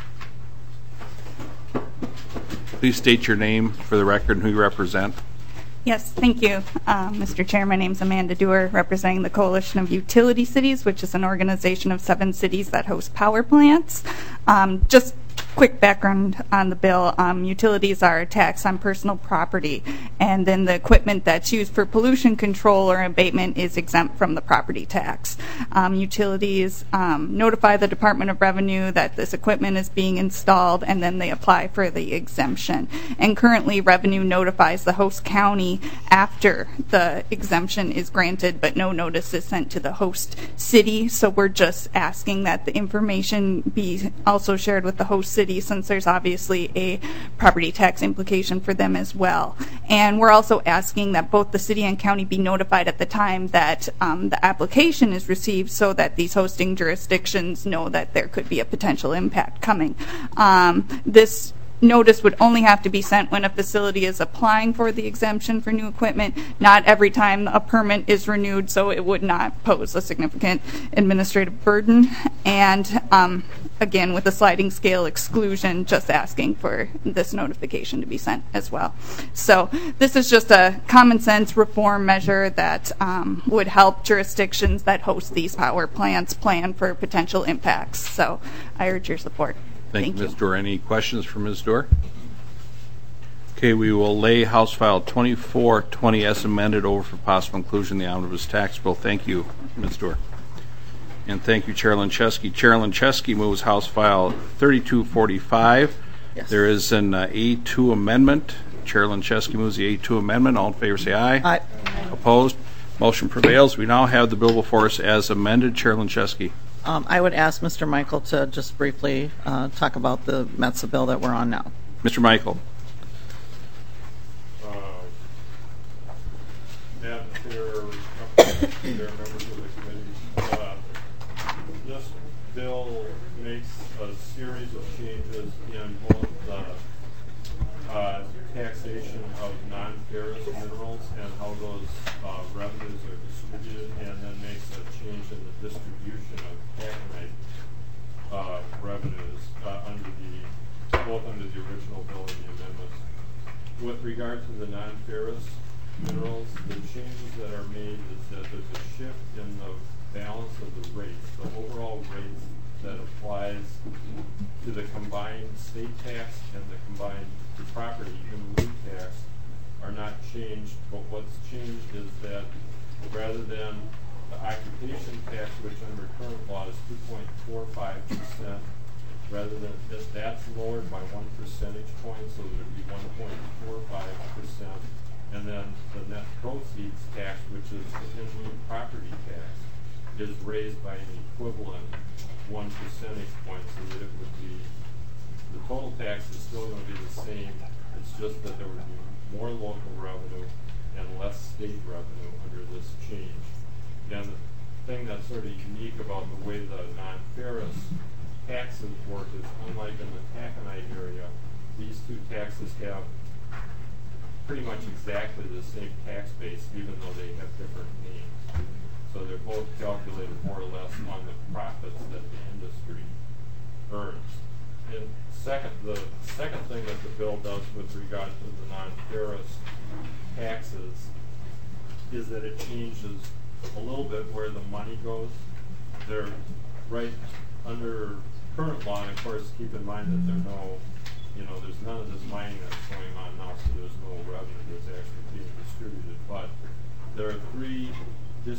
Please state your name for the record and who you represent. Yes, thank you, uh, Mister Chair. My name is Amanda Dewar, representing the Coalition of Utility Cities, which is an organization of seven cities that host power plants. Um, just quick background on the bill. Um, utilities are a tax on personal property, and then the equipment that's used for pollution control or abatement is exempt from the property tax. Um, utilities um, notify the Department of Revenue that this equipment is being installed, and then they apply for the exemption. And currently, Revenue notifies the host county after the exemption is granted, but no notice is sent to the host city. So we're just asking that the information be also shared with the host city, since there's obviously a property tax implication for them as well. And we're also asking that both the city and county be notified at the time that um, the application is received, so that these hosting jurisdictions know that there could be a potential impact coming. Um, this notice would only have to be sent when a facility is applying for the exemption for new equipment, not every time a permit is renewed, so it would not pose a significant administrative burden. And um, again, with the sliding scale exclusion, just asking for this notification to be sent as well. So this is just a common sense reform measure that um, would help jurisdictions that host these power plants plan for potential impacts. So I urge your support. Thank, Thank you, Miz you. Dorr. Any questions for Miz Dorr? Okay, we will lay House File twenty-four twenty as amended over for possible inclusion in the omnibus tax bill. Thank you, Miz Dorr. And thank you, Chair Lancheski. Chair Lancheski moves House File thirty-two forty-five. Yes. There is an uh, A two amendment. Chair Lancheski moves the A two amendment. All in favor say aye. Aye. Opposed? Motion prevails. We now have the bill before us as amended. Chair Lancheski. Um, I would ask Mister Michael to just briefly uh, talk about the Metsa bill that we're on now. Mister Michael. Uh, Madam Chair, Chair, members of the committee, uh, this bill makes a series of changes in both the uh, taxation of non-ferrous minerals and how those uh, revenues are distributed, and then makes a change in the distribution of taconite uh, revenues uh, under the both under the original bill and the amendments. With regard to the non-ferrous minerals, the changes that are made is that there's a shift in the balance of the rates. The overall rates that applies to the combined state tax and the combined property and lieu tax are not changed, but what's changed is that rather than the occupation tax, which under current law is two point four five percent, rather than this, that's lowered by one percentage point, so there would be one point four five percent. And then the net proceeds tax, which is the in-lieu property tax, is raised by an equivalent one percentage point, so that it would be, the total tax is still going to be the same. It's just that there would be more local revenue and less state revenue under this change. And the thing that's sort of unique about the way the non-ferrous taxes work is, unlike in the taconite area, these two taxes have pretty much exactly the same tax base, even though they have different names. So they're both calculated more or less on the profits that the industry earns. And second, the second thing that the bill does with regard to the non-ferrous taxes is that it changes a little bit where the money goes. They're right under current law, and of course keep in mind that there's no, you know, there's none of this mining that's going on now, so there's no revenue that's actually being distributed. But there are three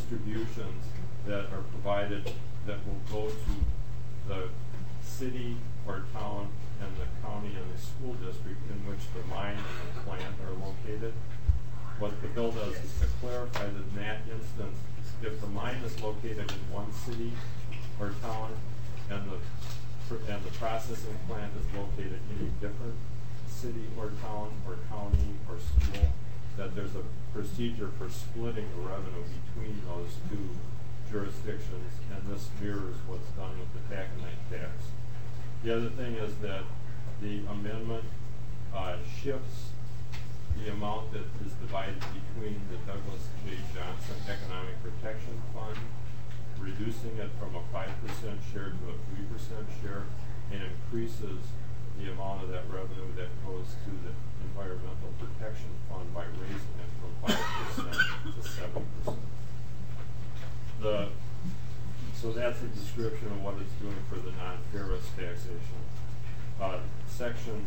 distributions that are provided that will go to the city or town and the county and the school district in which the mine and the plant are located. What the bill does is to clarify that in that instance, if the mine is located in one city or town and the and the processing plant is located in a different city or town or county or school, that there's a procedure for splitting the revenue between those two jurisdictions, and this mirrors what's done with the taconite tax. The other thing is that the amendment uh, shifts the amount that is divided between the Douglas J. Johnson Economic Protection Fund, reducing it from a five percent share to a three percent share, and increases the amount of that revenue that goes to the Environmental Protection Fund by raising it from five percent to seven percent. The, so that's a description of what it's doing for the non-ferrous taxation. Uh, section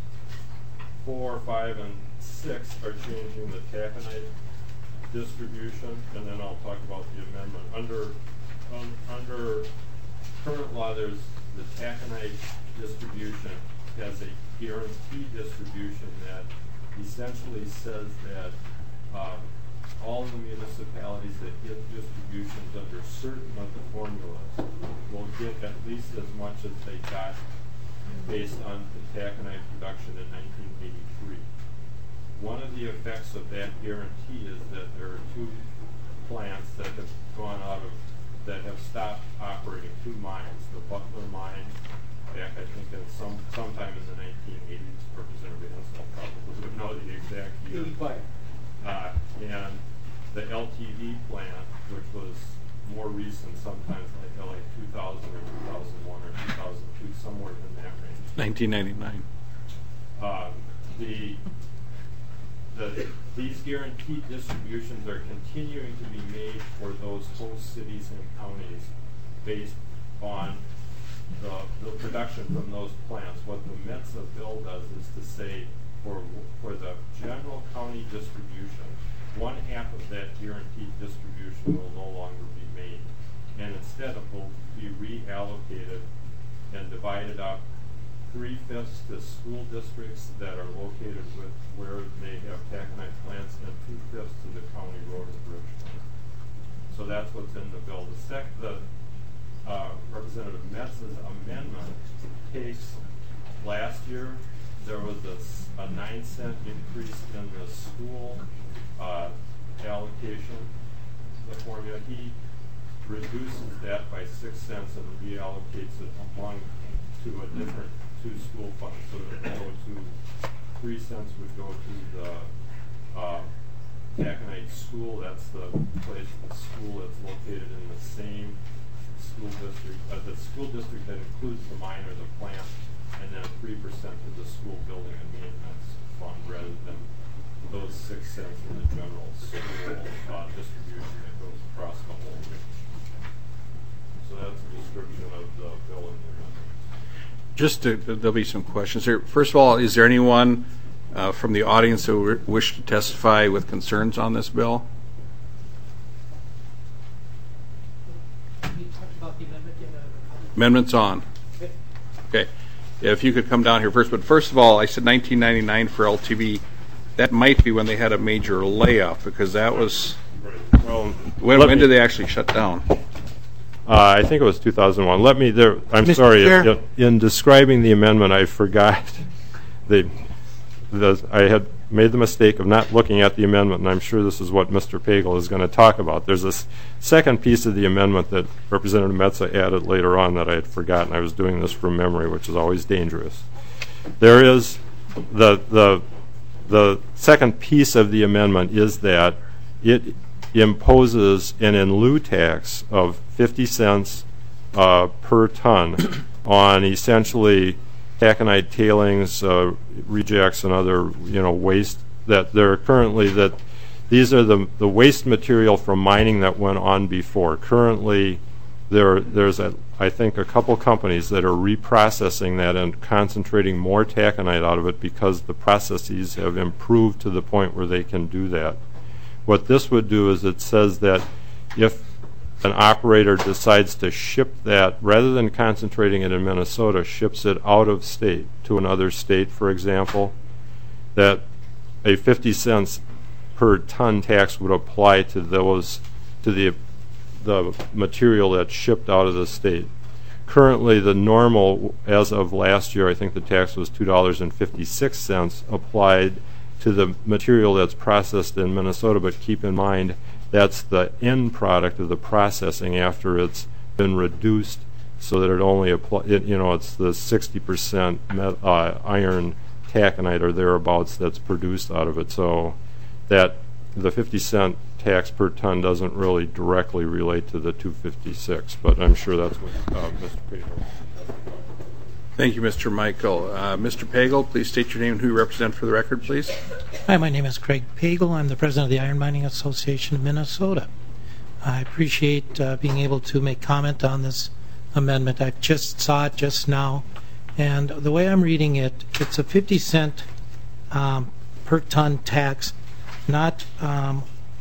four, five, and six are changing the taconite distribution, and then I'll talk about the amendment. Under um, under current law, there's the taconite distribution has a guarantee distribution that essentially says that um, all the municipalities that get distributions under certain of the formulas will get at least as much as they got based on the taconite production in nineteen eighty-three. One of the effects of that guarantee is that there are two plants that have gone out of, that have stopped operating, two mines, the Butler mine, back I think in some sometime in the nineteen eighties, Representative Ansel probably would know the exact year. Uh, and the L T V plant, which was more recent, sometimes like, like two thousand or two thousand one or two thousand two, somewhere in that range. nineteen ninety-nine. Uh, the The, these guaranteed distributions are continuing to be made for those host cities and counties based on the, the production from those plants. What the M E T S A bill does is to say for, for the general county distribution, one half of that guaranteed distribution will no longer be made, and instead it will be reallocated and divided up three-fifths to school districts that are located with where they have taconite plants, and two-fifths to the county road and bridge fund. So that's what's in the bill. The sec, the uh, Representative Metz's amendment takes last year there was a, a nine cent increase in the school uh, allocation, the formula. He reduces that by six cents and reallocates it among to a different two school funds. So it would go to three cents would go to the uh, taconite school. That's the place, the school that's located in the same school district, uh, the school district that includes the mine or the plant, and then three percent to the school building and maintenance fund, rather than those six cents in the general school uh, distribution that goes across the whole range. So that's a description of the bill in the amendment. Just to, there'll be some questions here. First of all, is there anyone uh, from the audience who wish to testify with concerns on this bill? Amendment's on. Okay. If you could come down here first. But first of all, I said nineteen ninety-nine for L T V. That might be when they had a major layoff, because that was, well, when, when did they actually shut down? Uh, I think it was two thousand one. Let me there. I'm Mister sorry. Chair? In, in describing the amendment, I forgot the, the. I had made the mistake of not looking at the amendment, and I'm sure this is what Mister Pagel is going to talk about. There's a s- second piece of the amendment that Representative Metza added later on that I had forgotten. I was doing this from memory, which is always dangerous. There is the the the second piece of the amendment is that it imposes an in lieu tax of fifty cents uh, per ton on essentially taconite tailings, uh, rejects, and other you know waste that there are currently that these are the the waste material from mining that went on before. Currently, there there's a, I think a couple companies that are reprocessing that and concentrating more taconite out of it because the processes have improved to the point where they can do that. What this would do is it says that if an operator decides to ship that, rather than concentrating it in Minnesota, ships it out of state to another state, for example, that a fifty cents per ton tax would apply to those, to the the material that's shipped out of the state. Currently, the normal, as of last year, I think the tax was two dollars and fifty-six cents applied to the material that's processed in Minnesota, but keep in mind that's the end product of the processing after it's been reduced so that it only apply, it, you know, it's the sixty percent met, uh, iron taconite or thereabouts that's produced out of it. So that the fifty cent tax per ton doesn't really directly relate to the two fifty-six, but I'm sure that's what uh, Mister Pagel. Thank you, Mister Michael. Uh, Mister Pagel, please state your name and who you represent for the record, please. Hi, my name is Craig Pagel. I'm the president of the Iron Mining Association of Minnesota. I appreciate uh, being able to make comment on this amendment. I just saw it just now, and the way I'm reading it, it's a fifty cent um, per ton tax, not um,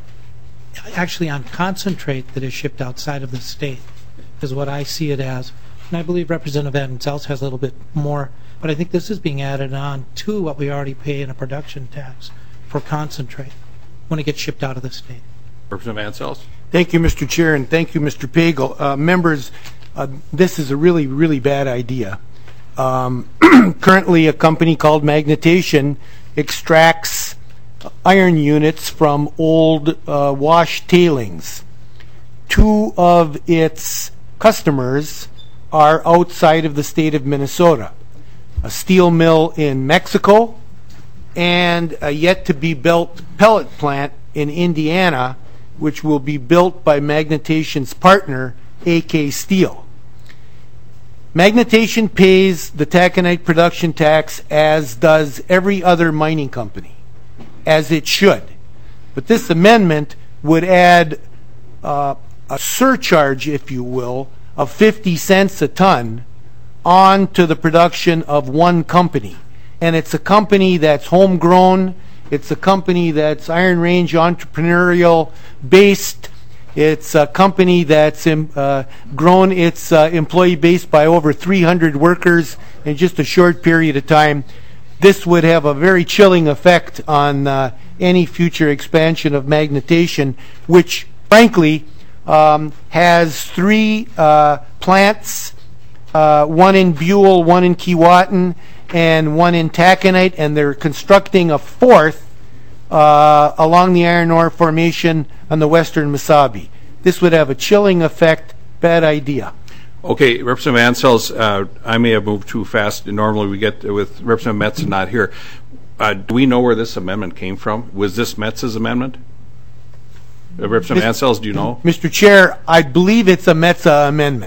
actually on concentrate that is shipped outside of the state, is what I see it as. And I believe Representative Adams has a little bit more, but I think this is being added on to what we already pay in a production tax for concentrate when it gets shipped out of the state. Representative Ansels. Thank you, Mister Chair, and thank you, Mister Pagel. Uh, members, uh, this is a really, really bad idea. Um, currently, a company called Magnetation extracts iron units from old uh, wash tailings. Two of its customers are outside of the state of Minnesota. A steel mill in Mexico and a yet-to-be-built pellet plant in Indiana, which will be built by Magnetation's partner, A K Steel. Magnetation pays the taconite production tax as does every other mining company, as it should. But this amendment would add uh, a surcharge, if you will, of fifty cents a ton on to the production of one company. And it's a company that's homegrown. It's a company that's Iron Range entrepreneurial based. It's a company that's um, uh, grown its uh, employee base by over three hundred workers in just a short period of time. This would have a very chilling effect on uh, any future expansion of Magnetation, which, frankly, um, has three uh, plants, uh, one in Buell, one in Keewatin, and one in taconite, and they're constructing a fourth uh, along the iron ore formation on the western Mesabi. This would have a chilling effect. Bad idea. Okay, Representative Ansels, uh, I may have moved too fast. Normally we get with Representative Metz not here. Uh, do we know where this amendment came from? Was this Metz's amendment? Uh, Representative Ansels, do you know? Mister Chair, I believe it's a Metza amendment.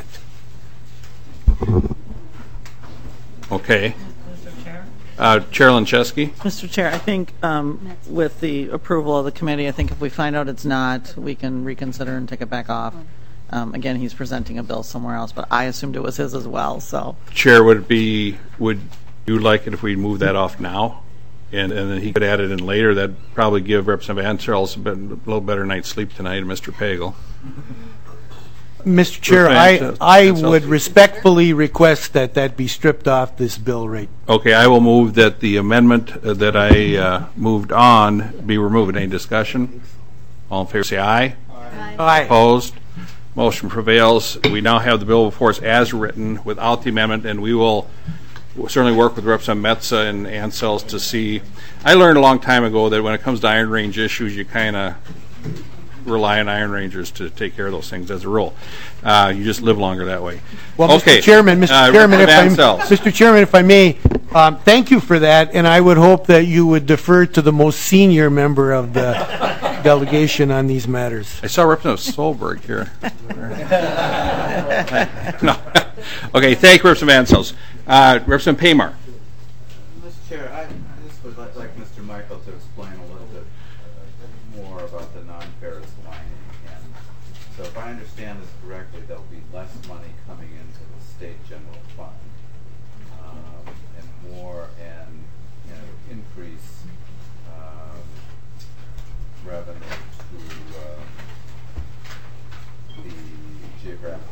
Okay. Uh, Chair Lancheski. Mister Chair, I think um, with the approval of the committee, I think if we find out it's not, we can reconsider and take it back off. Um, again, he's presenting a bill somewhere else, but I assumed it was his as well. So, Chair, would it be? Would you like it if we move that off now, and and then he could add it in later? That'd probably give Representative Ansels a, bit, a little better night's sleep tonight, and Mister Pagel. Mister Chair, I I would respectfully request that that be stripped off this bill rate. Okay, I will move that the amendment uh, that I uh, moved on be removed. Any discussion? All in favor, say aye. Aye. Aye. Opposed? Motion prevails. We now have the bill before us as written without the amendment, and we will certainly work with Representative Metza and Ansels to see. I learned a long time ago that when it comes to Iron Range issues, you kind of rely on Iron Rangers to take care of those things as a rule. Uh, you just live longer that way. Well, okay. Mister Chairman, Mister Uh, Chairman, if Ansels. I, Mister Chairman, if I may, um, thank you for that, and I would hope that you would defer to the most senior member of the delegation on these matters. I saw Representative Solberg here. No. Okay, thank you, Representative Ansels. Uh, Representative Paymar. Mister Chair, I, I just would like, like Mister Michael to explain a little bit uh, more about the non-ferrous mining. And so if I understand this correctly, there will be less money coming into the state general fund um, and more and you know, increase um, revenue to uh, the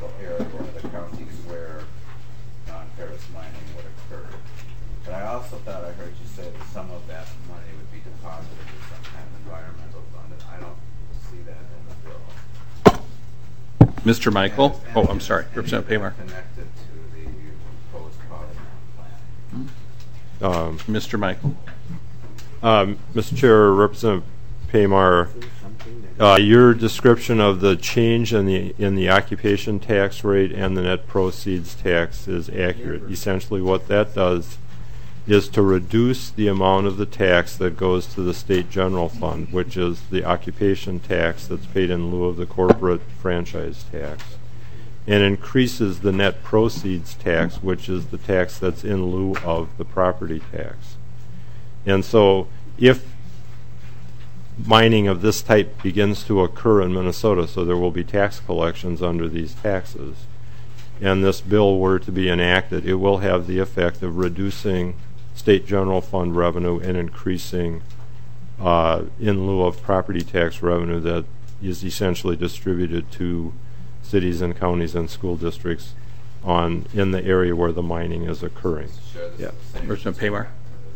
geographical area of the counties where non-ferrous mining would occur. But I also thought I heard you say that some of that money would be deposited in some kind of environmental fund, and I don't see that in the bill. Mister Michael? Oh, I'm sorry. Representative Paymar. Connected to the proposed polymer plant. Um, Mister Michael. Um, Mister Chair, Representative Paymar, uh, your description of the change in the in the occupation tax rate and the net proceeds tax is accurate. Essentially, what that does is to reduce the amount of the tax that goes to the state general fund, which is the occupation tax that's paid in lieu of the corporate franchise tax, and increases the net proceeds tax, which is the tax that's in lieu of the property tax. And so if mining of this type begins to occur in Minnesota, so there will be tax collections under these taxes, and this bill were to be enacted, it will have the effect of reducing state general fund revenue and increasing uh, in lieu of property tax revenue that is essentially distributed to cities and counties and school districts on in the area where the mining is occurring. Yeah. Representative Paymar.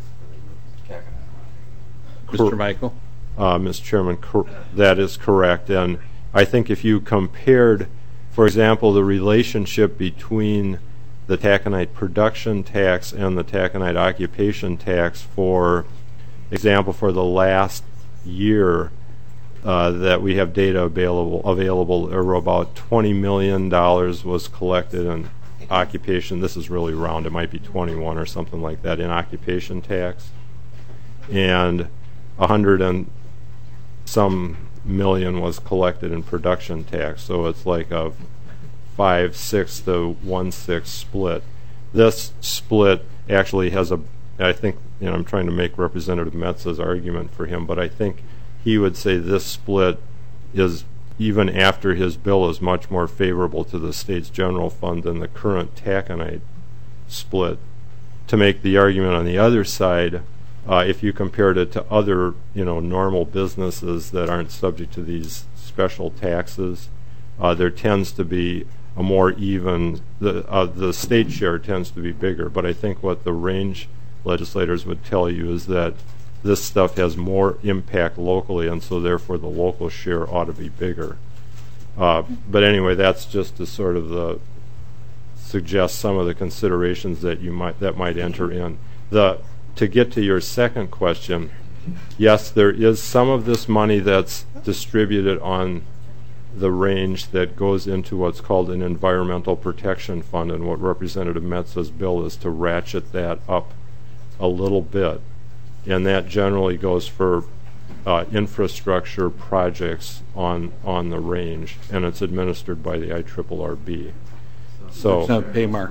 Mister Michael? Uh, Mister Chairman, cor- that is correct. And I think if you compared, for example, the relationship between the taconite production tax and the taconite occupation tax, for example, for the last year uh, that we have data available, available, or about twenty million dollars was collected in occupation. This is really round. It might be twenty-one or something like that in occupation tax. And a hundred and some million was collected in production tax, so it's like a five six to one six split. This split actually has a, I think, you know, I'm trying to make Representative Metz's argument for him, but I think he would say this split is, even after his bill, is much more favorable to the state's general fund than the current taconite split. To make the argument on the other side, Uh, if you compared it to other, you know, normal businesses that aren't subject to these special taxes, uh, there tends to be a more even, the, uh, the state share tends to be bigger. But I think what the range legislators would tell you is that this stuff has more impact locally, and so therefore the local share ought to be bigger. Uh, but anyway, that's just to sort of the, suggest some of the considerations that you might that might enter in. The To get to your second question, yes, there is some of this money that's distributed on the range that goes into what's called an environmental protection fund, and what Representative Metz's bill is to ratchet that up a little bit, and that generally goes for uh, infrastructure projects on on the range, and it's administered by the I R R R B. So, so Paymar.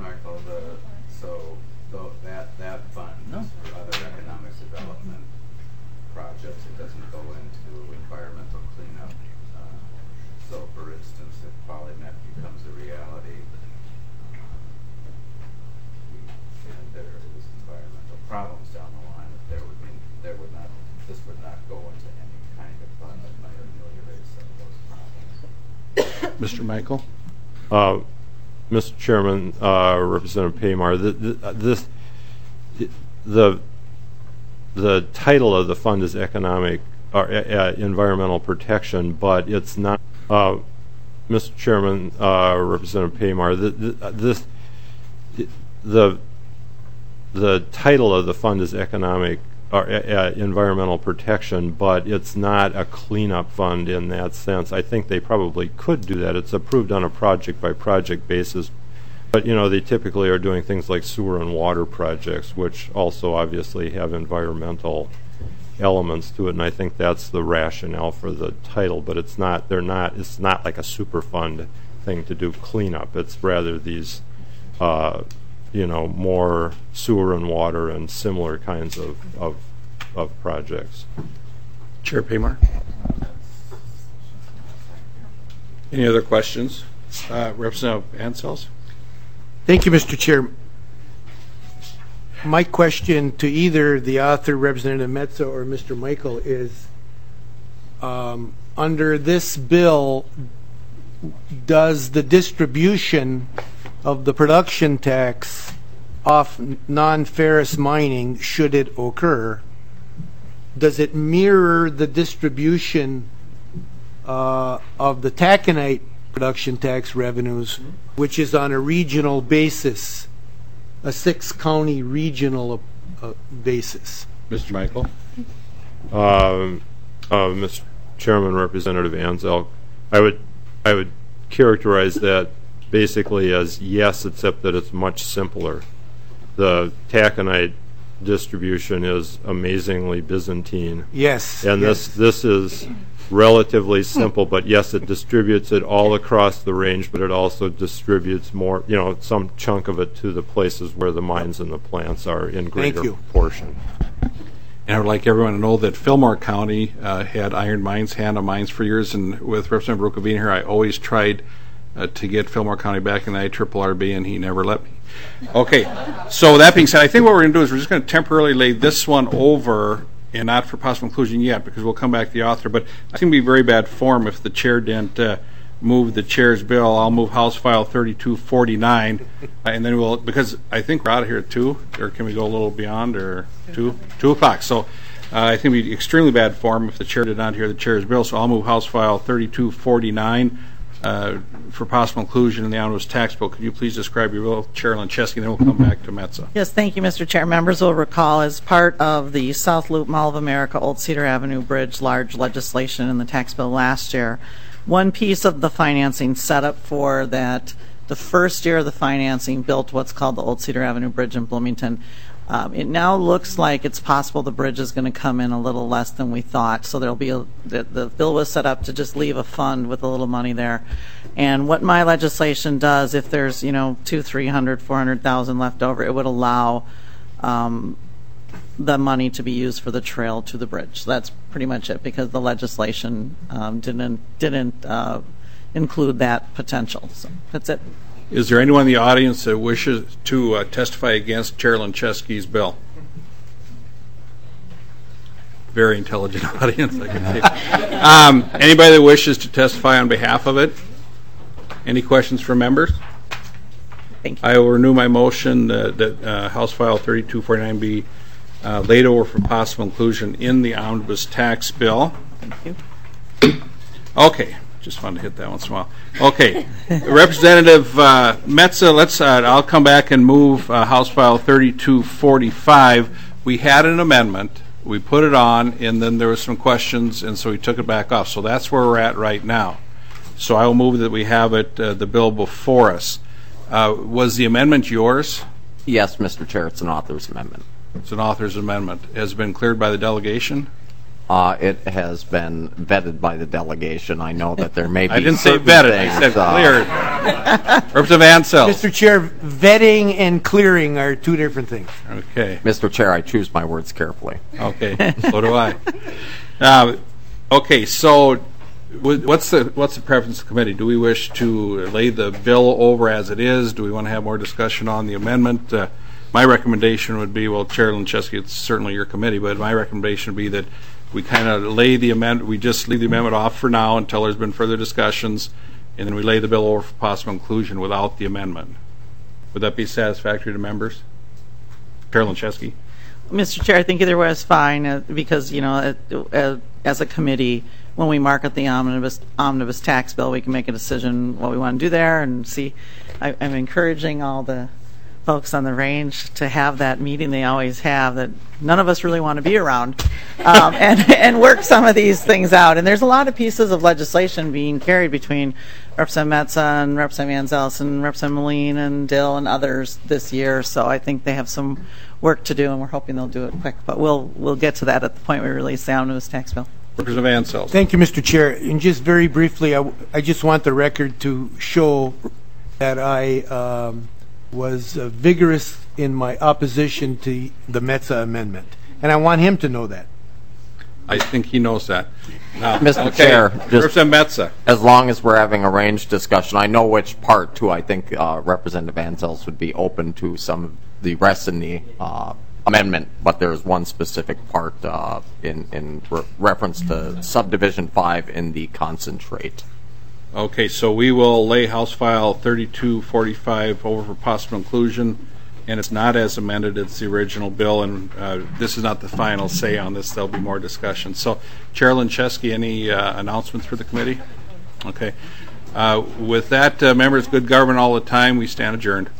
So th- that that fund is for other economic development projects. It doesn't go into environmental cleanup. Uh, so, for instance, if PolyNet becomes a reality, and there is environmental problems down the line, there would be there would not this would not go into any kind of fund that might ameliorate some of those problems. Mister Michael? Uh, Mister Chairman, uh, Representative Paymar, the, the, this, the the title of the fund is economic or uh, environmental protection, but it's not. Uh, Mister Chairman, uh, Representative Paymar, the, the, this the the title of the fund is economic or uh, environmental protection, but it's not a cleanup fund in that sense. I think they probably could do that. It's approved on a project by project basis, but you know they typically are doing things like sewer and water projects, which also obviously have environmental elements to it, and I think that's the rationale for the title. But it's not. They're not. It's not like a super fund thing to do cleanup. It's rather these. Uh, you know, more sewer and water and similar kinds of, of, of projects. Chair Paymar. Any other questions? Uh, Representative Ansels? Thank you, Mister Chair. My question to either the author, Representative Metza, or Mister Michael is, um, under this bill, does the distribution of the production tax off non-ferrous mining, should it occur, does it mirror the distribution uh, of the taconite production tax revenues, which is on a regional basis, a six-county regional uh, basis? Mister Michael? Um, uh, Mister Chairman, Representative Ansel, I would I would characterize that basically as yes, except that it's much simpler. The taconite distribution is amazingly Byzantine. Yes. And yes. this this is relatively simple, but yes, it distributes it all across the range, but it also distributes more, you know, some chunk of it to the places where the mines and the plants are in greater you. proportion. And I would like everyone to know that Fillmore County uh, had iron mines, Hannah mines for years, and with Representative Rukavina here, I always tried uh, to get Fillmore County back in the I R R R B, and he never let me. Okay, so that being said, I think what we're going to do is we're just going to temporarily lay this one over and not for possible inclusion yet, because we'll come back to the author. But I think it would be very bad form if the chair didn't uh, move the chair's bill. I'll move House File thirty-two forty-nine, uh, and then we'll, because I think we're out of here at two, or can we go a little beyond, or two? Two o'clock. So uh, I think it would be extremely bad form if the chair did not hear the chair's bill. So I'll move House File thirty-two forty-nine uh, for possible inclusion in the omnibus tax bill. Could you please describe your bill, Chair Lancheski, and then we'll come back to Metza. Yes, thank you, Mister Chair. Members will recall, as part of the South Loop Mall of America Old Cedar Avenue Bridge large legislation in the tax bill last year, one piece of the financing set up for that, the first year of the financing built what's called the Old Cedar Avenue Bridge in Bloomington. Um, it now looks like it's possible the bridge is going to come in a little less than we thought. So there'll be a, the, the bill was set up to just leave a fund with a little money there. And what my legislation does, if there's you know two, three hundred, four hundred thousand left over, it would allow um, the money to be used for the trail to the bridge. So that's pretty much it, because the legislation um, didn't didn't uh, include that potential. So that's it. Is there anyone in the audience that wishes to uh, testify against Chair Lancheski's bill? Very intelligent audience, I can see. Um, anybody that wishes to testify on behalf of it? Any questions from members? Thank you. I will renew my motion uh, that uh, House File thirty-two forty-nine be uh, laid over for possible inclusion in the omnibus tax bill. Thank you. Okay. Just wanted to hit that once in a while. Okay, Representative uh, Metza, let's. Uh, I'll come back and move uh, House File thirty-two forty-five. We had an amendment. We put it on, and then there were some questions, and so we took it back off. So that's where we're at right now. So I will move that we have it, uh, the bill before us. Uh, was the amendment yours? Yes, Mister Chair. It's an author's amendment. It's an author's amendment. Has it been cleared by the delegation? Uh, it has been vetted by the delegation. I know that there may be. I didn't say certain vetted. things, I said uh, cleared. Representative Ansel. Mister Chair, vetting and clearing are two different things. Okay. Mister Chair, I choose my words carefully. Okay. So do I. Uh, okay. So, what's the what's the preference of the committee? Do we wish to lay the bill over as it is? Do we want to have more discussion on the amendment? Uh, my recommendation would be, well, Chair Lancheski, it's certainly your committee, but my recommendation would be that we kind of lay the amendment, we just leave the amendment off for now until there's been further discussions, and then we lay the bill over for possible inclusion without the amendment. Would that be satisfactory to members? Chair Lancheski. Mister Chair, I think either way is fine, uh, because, you know, uh, as a committee, when we market the omnibus omnibus tax bill, we can make a decision what we want to do there and see. I, I'm encouraging all the folks on the range to have that meeting they always have that none of us really want to be around, um, and, and work some of these things out. And there's a lot of pieces of legislation being carried between Representative Metza and Representative Anzelis and Representative Moline and Dill and others this year. So I think they have some work to do, and we're hoping they'll do it quick. But we'll we'll get to that at the point we release the omnibus tax bill. Representative Ansel. Thank you, Mister Chair. And just very briefly, I, I just want the record to show that I um, was uh, vigorous in my opposition to the Metza amendment. And I want him to know that. I think he knows that. Now, Mister okay. Chair, just Representative Metza. As long as we're having a range discussion, I know which part, too. I think uh, Representative Anzelis would be open to some of the rest in the uh, amendment, but there's one specific part uh, in, in re reference to subdivision five in the concentrate. Okay, so we will lay House File thirty-two forty-five over for possible inclusion, and it's not as amended. It's the original bill, and uh, this is not the final say on this. There'll be more discussion. So, Chair Linchesky, any uh, announcements for the committee? Okay. Uh, with that, uh, members, good government all the time. We stand adjourned.